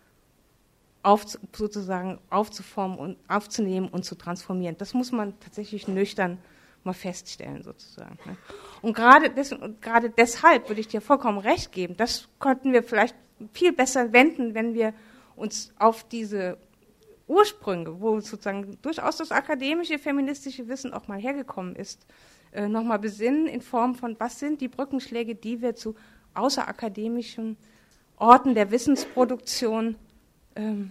Speaker 2: auf, sozusagen aufzuformen und aufzunehmen und zu transformieren. Das muss man tatsächlich nüchtern mal feststellen, sozusagen. Ne? Und gerade des, und gerade deshalb würde ich dir vollkommen recht geben. Das könnten wir vielleicht viel besser wenden, wenn wir uns auf diese Ursprünge, wo sozusagen durchaus das akademische, feministische Wissen auch mal hergekommen ist, äh, nochmal besinnen in Form von, was sind die Brückenschläge, die wir zu außerakademischen Orten der Wissensproduktion ähm,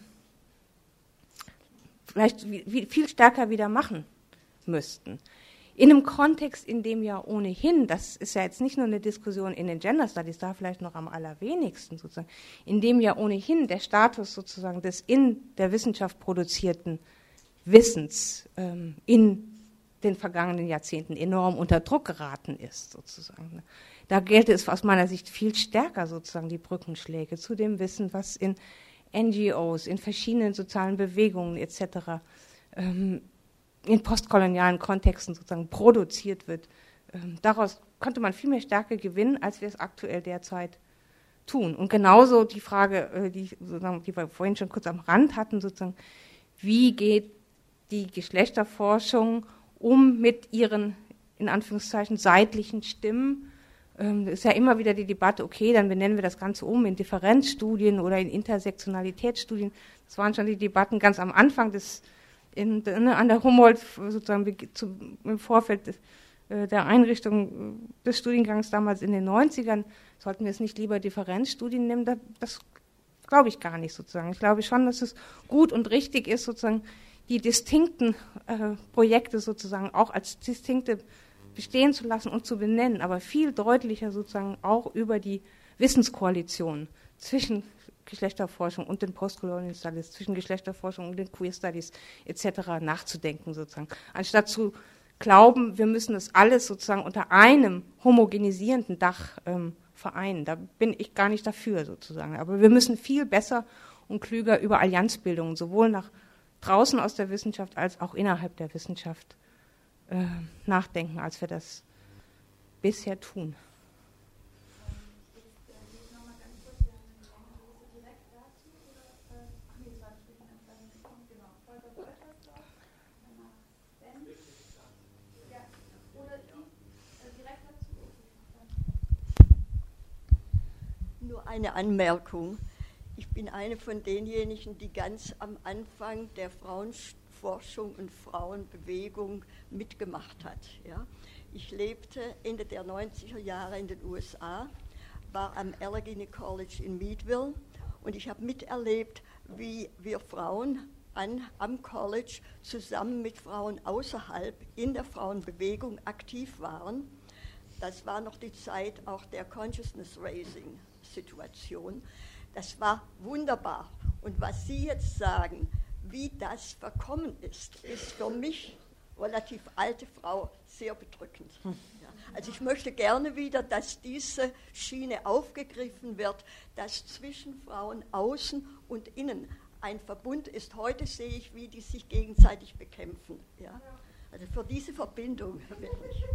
Speaker 2: vielleicht wie, viel stärker wieder machen müssten. In einem Kontext, in dem ja ohnehin, das ist ja jetzt nicht nur eine Diskussion in den Gender Studies, da vielleicht noch am allerwenigsten sozusagen, in dem ja ohnehin der Status sozusagen des in der Wissenschaft produzierten Wissens ähm, in den vergangenen Jahrzehnten enorm unter Druck geraten ist, sozusagen. Da gelte es aus meiner Sicht viel stärker sozusagen die Brückenschläge zu dem Wissen, was in N G Os, in verschiedenen sozialen Bewegungen et cetera ähm, in postkolonialen Kontexten sozusagen produziert wird. Ähm, daraus konnte man viel mehr Stärke gewinnen, als wir es aktuell derzeit tun. Und genauso die Frage, äh, die, sozusagen, die wir vorhin schon kurz am Rand hatten, sozusagen, wie geht die Geschlechterforschung um mit ihren, in Anführungszeichen, seitlichen Stimmen? Ähm, ist ja immer wieder die Debatte, okay, dann benennen wir das Ganze um in Differenzstudien oder in Intersektionalitätsstudien. Das waren schon die Debatten ganz am Anfang des In, an der Humboldt sozusagen zu, im Vorfeld des, äh, der Einrichtung des Studiengangs damals in den neunzigern, sollten wir es nicht lieber Differenzstudien nehmen, das, das glaube ich gar nicht sozusagen. Ich glaube schon, dass es gut und richtig ist, sozusagen die distinkten äh, Projekte sozusagen auch als distinkte bestehen zu lassen und zu benennen, aber viel deutlicher sozusagen auch über die Wissenskoalition zwischen Geschlechterforschung und den Postcolonial Studies, zwischen Geschlechterforschung und den Queer Studies et cetera nachzudenken sozusagen. Anstatt zu glauben, wir müssen das alles sozusagen unter einem homogenisierenden Dach ähm, vereinen. Da bin ich gar nicht dafür sozusagen. Aber wir müssen viel besser und klüger über Allianzbildungen, sowohl nach draußen aus der Wissenschaft als auch innerhalb der Wissenschaft äh, nachdenken, als wir das bisher tun.
Speaker 6: Nur eine Anmerkung. Ich bin eine von denjenigen, die ganz am Anfang der Frauenforschung und Frauenbewegung mitgemacht hat. Ja. Ich lebte Ende der neunziger Jahre in den U S A, war am Allegheny College in Meadville und ich habe miterlebt, wie wir Frauen an, am College zusammen mit Frauen außerhalb in der Frauenbewegung aktiv waren. Das war noch die Zeit auch der Consciousness-Raising-Situation. Das war wunderbar. Und was Sie jetzt sagen, wie das verkommen ist, ist für mich, relativ alte Frau, sehr bedrückend. Ja. Also ich möchte gerne wieder, dass diese Schiene aufgegriffen wird, dass zwischen Frauen außen und innen ein Verbund ist. Heute sehe ich, wie die sich gegenseitig bekämpfen. Ja. Also für diese Verbindung wirklich.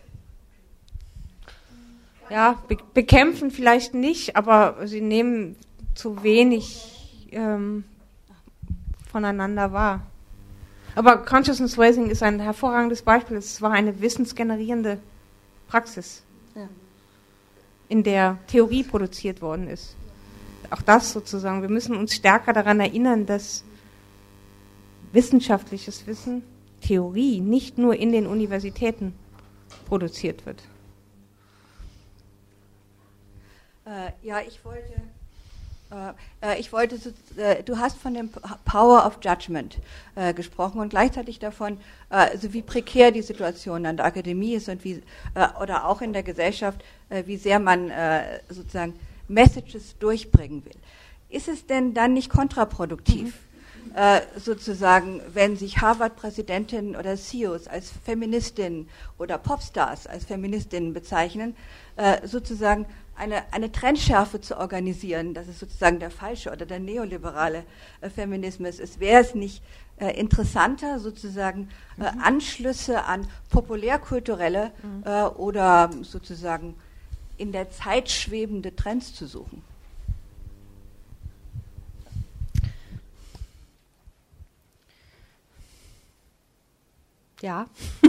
Speaker 2: Ja, be- bekämpfen vielleicht nicht, aber sie nehmen zu wenig ähm, voneinander wahr. Aber Consciousness Raising ist ein hervorragendes Beispiel. Es war eine wissensgenerierende Praxis, ja, in der Theorie produziert worden ist. Auch das sozusagen. Wir müssen uns stärker daran erinnern, dass wissenschaftliches Wissen, Theorie, nicht nur in den Universitäten produziert wird.
Speaker 7: Äh, ja, ich wollte, äh, ich wollte, äh, du hast von dem Power of Judgment äh, gesprochen und gleichzeitig davon, äh, also wie prekär die Situation an der Akademie ist und wie, äh, oder auch in der Gesellschaft, äh, wie sehr man äh, sozusagen Messages durchbringen will. Ist es denn dann nicht kontraproduktiv, mhm. äh, sozusagen, wenn sich Harvard-Präsidentinnen oder C E Os als Feministinnen oder Popstars als Feministinnen bezeichnen, äh, sozusagen Eine, eine Trendschärfe zu organisieren, dass es sozusagen der falsche oder der neoliberale äh, Feminismus ist? Wäre es nicht äh, interessanter, sozusagen äh, mhm. Anschlüsse an populärkulturelle mhm. äh, oder sozusagen in der Zeit schwebende Trends zu suchen?
Speaker 2: Ja.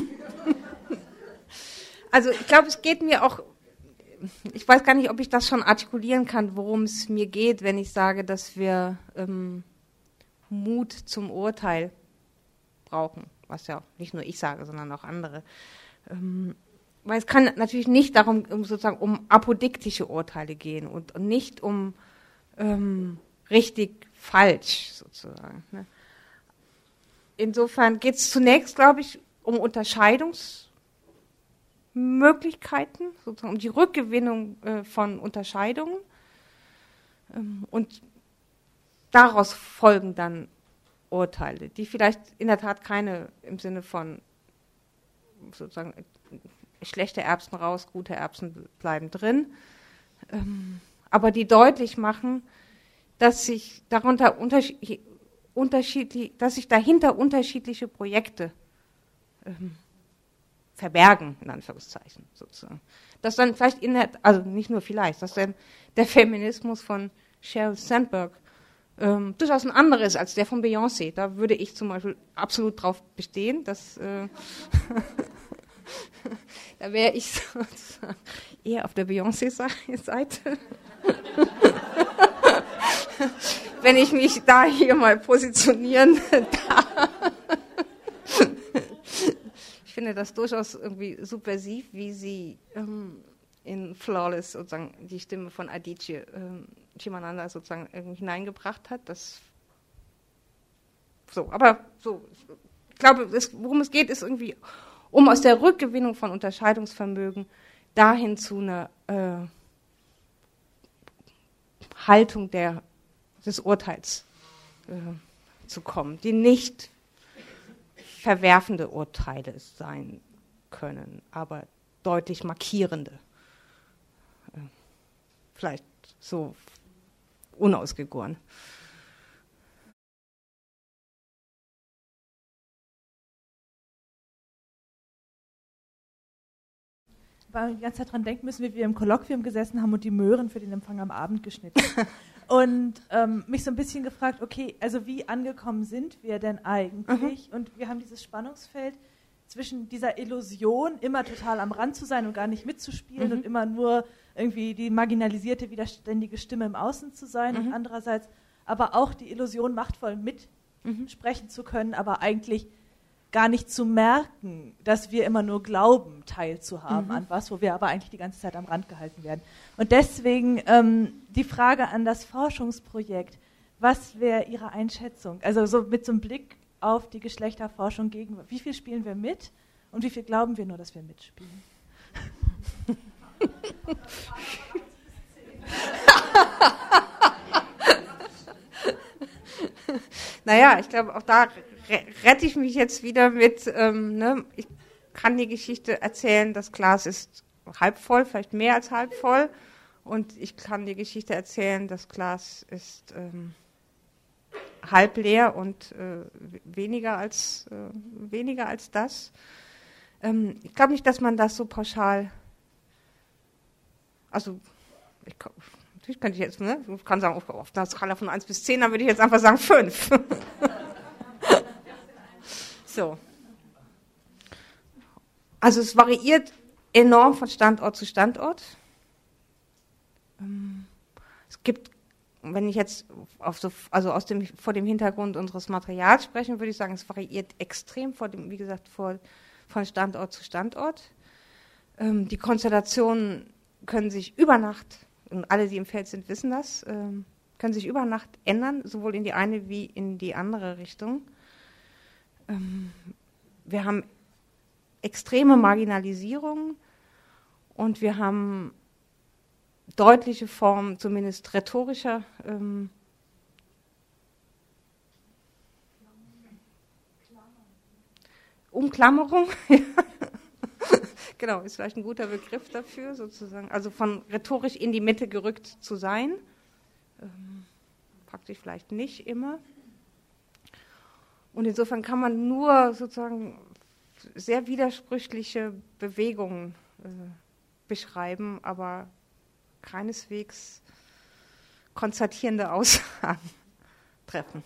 Speaker 2: Also ich glaube, es geht mir auch, ich weiß gar nicht, ob ich das schon artikulieren kann, worum es mir geht, wenn ich sage, dass wir ähm, Mut zum Urteil brauchen, was ja nicht nur ich sage, sondern auch andere. Ähm, weil es kann natürlich nicht darum, um sozusagen um apodiktische Urteile gehen und, und nicht um ähm, richtig falsch sozusagen. Ne? Insofern geht es zunächst, glaube ich, um Unterscheidungs Möglichkeiten, sozusagen um die Rückgewinnung äh, von Unterscheidungen, ähm, und daraus folgen dann Urteile, die vielleicht in der Tat keine im Sinne von sozusagen schlechte Erbsen raus, gute Erbsen bleiben drin, ähm, aber die deutlich machen, dass sich darunter unterschied- unterschiedlich, dass sich dahinter unterschiedliche Projekte ähm, verbergen, in Anführungszeichen, sozusagen. Dass dann vielleicht, in der, also nicht nur vielleicht, dass dann der Feminismus von Sheryl Sandberg ähm, durchaus ein anderer ist als der von Beyoncé. Da würde ich zum Beispiel absolut drauf bestehen, dass äh, da wäre ich sozusagen eher auf der Beyoncé-Seite. Wenn ich mich da hier mal positionieren darf. Ich finde das durchaus irgendwie subversiv, wie sie ähm, in Flawless sozusagen die Stimme von Adichie ähm, Chimamanda sozusagen irgendwie hineingebracht hat. Das so, aber so, ich glaube, es, worum es geht, ist irgendwie um aus der Rückgewinnung von Unterscheidungsvermögen dahin zu einer äh, Haltung der, des Urteils äh, zu kommen, die nicht verwerfende Urteile sein können, aber deutlich markierende. Vielleicht so unausgegoren.
Speaker 8: die ganze Zeit dran denken müssen, wie wir im Kolloquium gesessen haben und die Möhren für den Empfang am Abend geschnitten. Und ähm, mich so ein bisschen gefragt, okay, also wie angekommen sind wir denn eigentlich? Mhm. Und wir haben dieses Spannungsfeld zwischen dieser Illusion, immer total am Rand zu sein und gar nicht mitzuspielen mhm. und immer nur irgendwie die marginalisierte, widerständige Stimme im Außen zu sein mhm. und andererseits aber auch die Illusion, machtvoll mitsprechen mhm. zu können, aber eigentlich gar nicht zu merken, dass wir immer nur glauben, teilzuhaben mhm. an was, wo wir aber eigentlich die ganze Zeit am Rand gehalten werden. Und deswegen ähm, die Frage an das Forschungsprojekt, was wäre Ihre Einschätzung? Also so mit so einem Blick auf die Geschlechterforschung gegen, wie viel spielen wir mit und wie viel glauben wir nur, dass wir mitspielen?
Speaker 2: Naja, ich glaube, auch da rette ich mich jetzt wieder mit, ähm, ne, ich kann die Geschichte erzählen, das Glas ist halb voll, vielleicht mehr als halb voll, und ich kann die Geschichte erzählen, das Glas ist ähm, halb leer und äh, weniger als äh, weniger als das. Ähm, ich glaube nicht, dass man das so pauschal, also ich, natürlich könnte ich jetzt, ne, ich kann sagen, auf einer Skala von eins bis zehn, dann würde ich jetzt einfach sagen fünf. So. Also es variiert enorm von Standort zu Standort. Es gibt, wenn ich jetzt auf so, also aus dem, vor dem Hintergrund unseres Materials sprechen, würde ich sagen, es variiert extrem vor dem, wie gesagt, vor, von Standort zu Standort. Ähm, die Konstellationen können sich über Nacht, und alle, die im Feld sind, wissen das, ähm, können sich über Nacht ändern, sowohl in die eine wie in die andere Richtung. Ähm, wir haben extreme Marginalisierung und wir haben deutliche Formen, zumindest rhetorischer ähm, Umklammerung. Genau, ist vielleicht ein guter Begriff dafür, sozusagen. Also von rhetorisch in die Mitte gerückt zu sein. Ähm, praktisch vielleicht nicht immer. Und insofern kann man nur sozusagen sehr widersprüchliche Bewegungen äh, beschreiben, aber keineswegs konstatierende Aussagen treffen.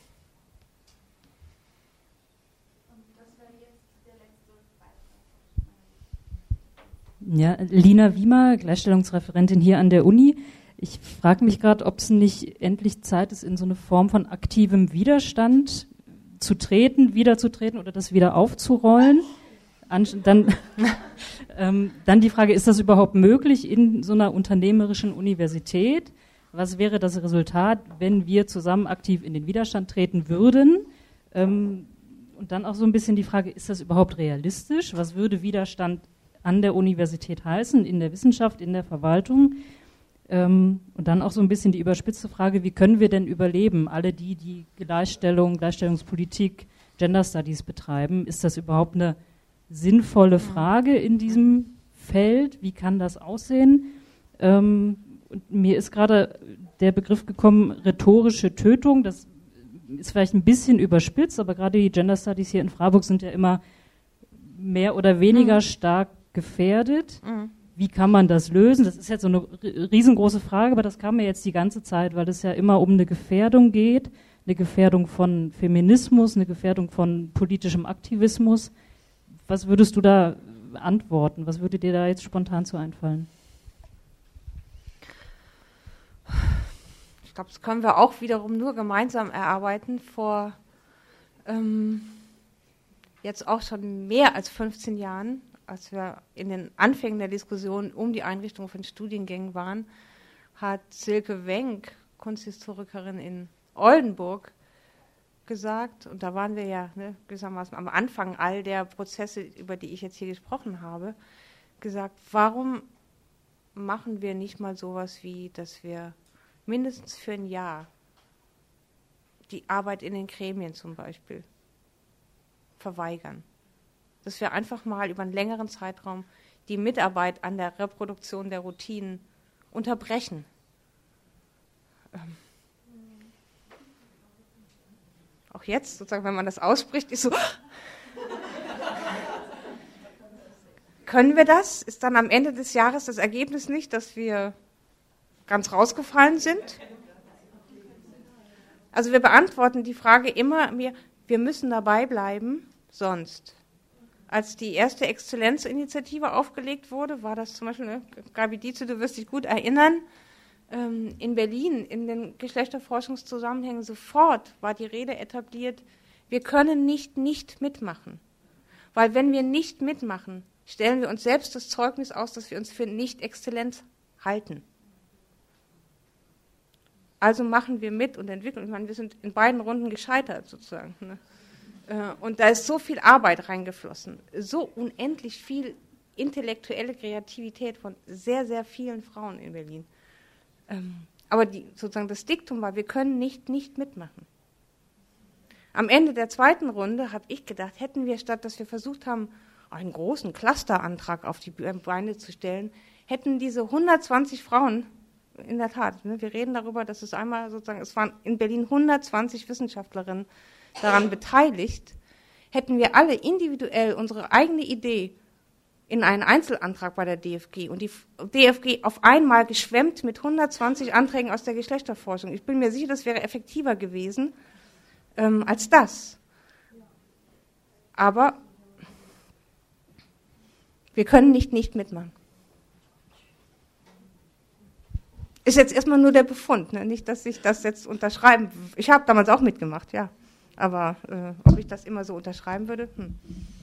Speaker 9: Ja, Lina Wiemer, Gleichstellungsreferentin hier an der Uni. Ich frage mich gerade, ob es nicht endlich Zeit ist, in so eine Form von aktivem Widerstand zu treten, wiederzutreten oder das wieder aufzurollen. An, dann, ähm, dann die Frage, ist das überhaupt möglich in so einer unternehmerischen Universität? Was wäre das Resultat, wenn wir zusammen aktiv in den Widerstand treten würden? Ähm, und dann auch so ein bisschen die Frage, ist das überhaupt realistisch? Was würde Widerstand an der Universität heißen, in der Wissenschaft, in der Verwaltung? Ähm, und dann auch so ein bisschen die überspitzte Frage, wie können wir denn überleben? Alle die, die Gleichstellung, Gleichstellungspolitik, Gender Studies betreiben, ist das überhaupt eine sinnvolle Frage in diesem Feld? Wie kann das aussehen? Ähm, und mir ist gerade der Begriff gekommen, rhetorische Tötung. Das ist vielleicht ein bisschen überspitzt, aber gerade die Gender Studies hier in Freiburg sind ja immer mehr oder weniger mhm. stark gefährdet. Mhm. Wie kann man das lösen? Das ist jetzt so eine riesengroße Frage, aber das kam mir jetzt die ganze Zeit, weil es ja immer um eine Gefährdung geht, eine Gefährdung von Feminismus, eine Gefährdung von politischem Aktivismus. Was würdest du da antworten? Was würde dir da jetzt spontan zu einfallen?
Speaker 2: Ich glaube, das können wir auch wiederum nur gemeinsam erarbeiten. Vor ähm, jetzt auch schon mehr als fünfzehn Jahren, als wir in den Anfängen der Diskussion um die Einrichtung von Studiengängen waren, hat Silke Wenck, Kunsthistorikerin in Oldenburg, gesagt, und da waren wir ja ne, gewissermaßen am Anfang all der Prozesse, über die ich jetzt hier gesprochen habe, gesagt, warum machen wir nicht mal sowas wie, dass wir mindestens für ein Jahr die Arbeit in den Gremien zum Beispiel verweigern. Dass wir einfach mal über einen längeren Zeitraum die Mitarbeit an der Reproduktion der Routinen unterbrechen. Ähm Auch jetzt, sozusagen, wenn man das ausspricht, ist so. können wir das? Ist dann am Ende des Jahres das Ergebnis nicht, dass wir ganz rausgefallen sind? Also wir beantworten die Frage immer mehr, wir müssen dabei bleiben, sonst. Als die erste Exzellenzinitiative aufgelegt wurde, war das zum Beispiel, ne, Gabi Dietze, du wirst dich gut erinnern, ähm, in Berlin, in den Geschlechterforschungszusammenhängen sofort war die Rede etabliert, wir können nicht nicht mitmachen. Weil wenn wir nicht mitmachen, stellen wir uns selbst das Zeugnis aus, dass wir uns für nicht exzellent halten. Also machen wir mit und entwickeln. Ich meine, wir sind in beiden Runden gescheitert sozusagen. Ne? Und da ist so viel Arbeit reingeflossen, so unendlich viel intellektuelle Kreativität von sehr, sehr vielen Frauen in Berlin. Aber die, sozusagen das Diktum war, wir können nicht nicht mitmachen. Am Ende der zweiten Runde habe ich gedacht, hätten wir, statt dass wir versucht haben, einen großen Clusterantrag auf die Beine zu stellen, hätten diese hundertzwanzig Frauen, in der Tat, ne, wir reden darüber, dass es einmal sozusagen, es waren in Berlin hundertzwanzig Wissenschaftlerinnen daran beteiligt, hätten wir alle individuell unsere eigene Idee in einen Einzelantrag bei der D F G und die D F G auf einmal geschwemmt mit hundertzwanzig Anträgen aus der Geschlechterforschung. Ich bin mir sicher, das wäre effektiver gewesen ähm, als das. Aber wir können nicht nicht mitmachen. Ist jetzt erstmal nur der Befund, ne? Nicht, dass ich das jetzt unterschreiben. Ich habe damals auch mitgemacht, ja. Aber äh, ob ich das immer so unterschreiben würde? Hm.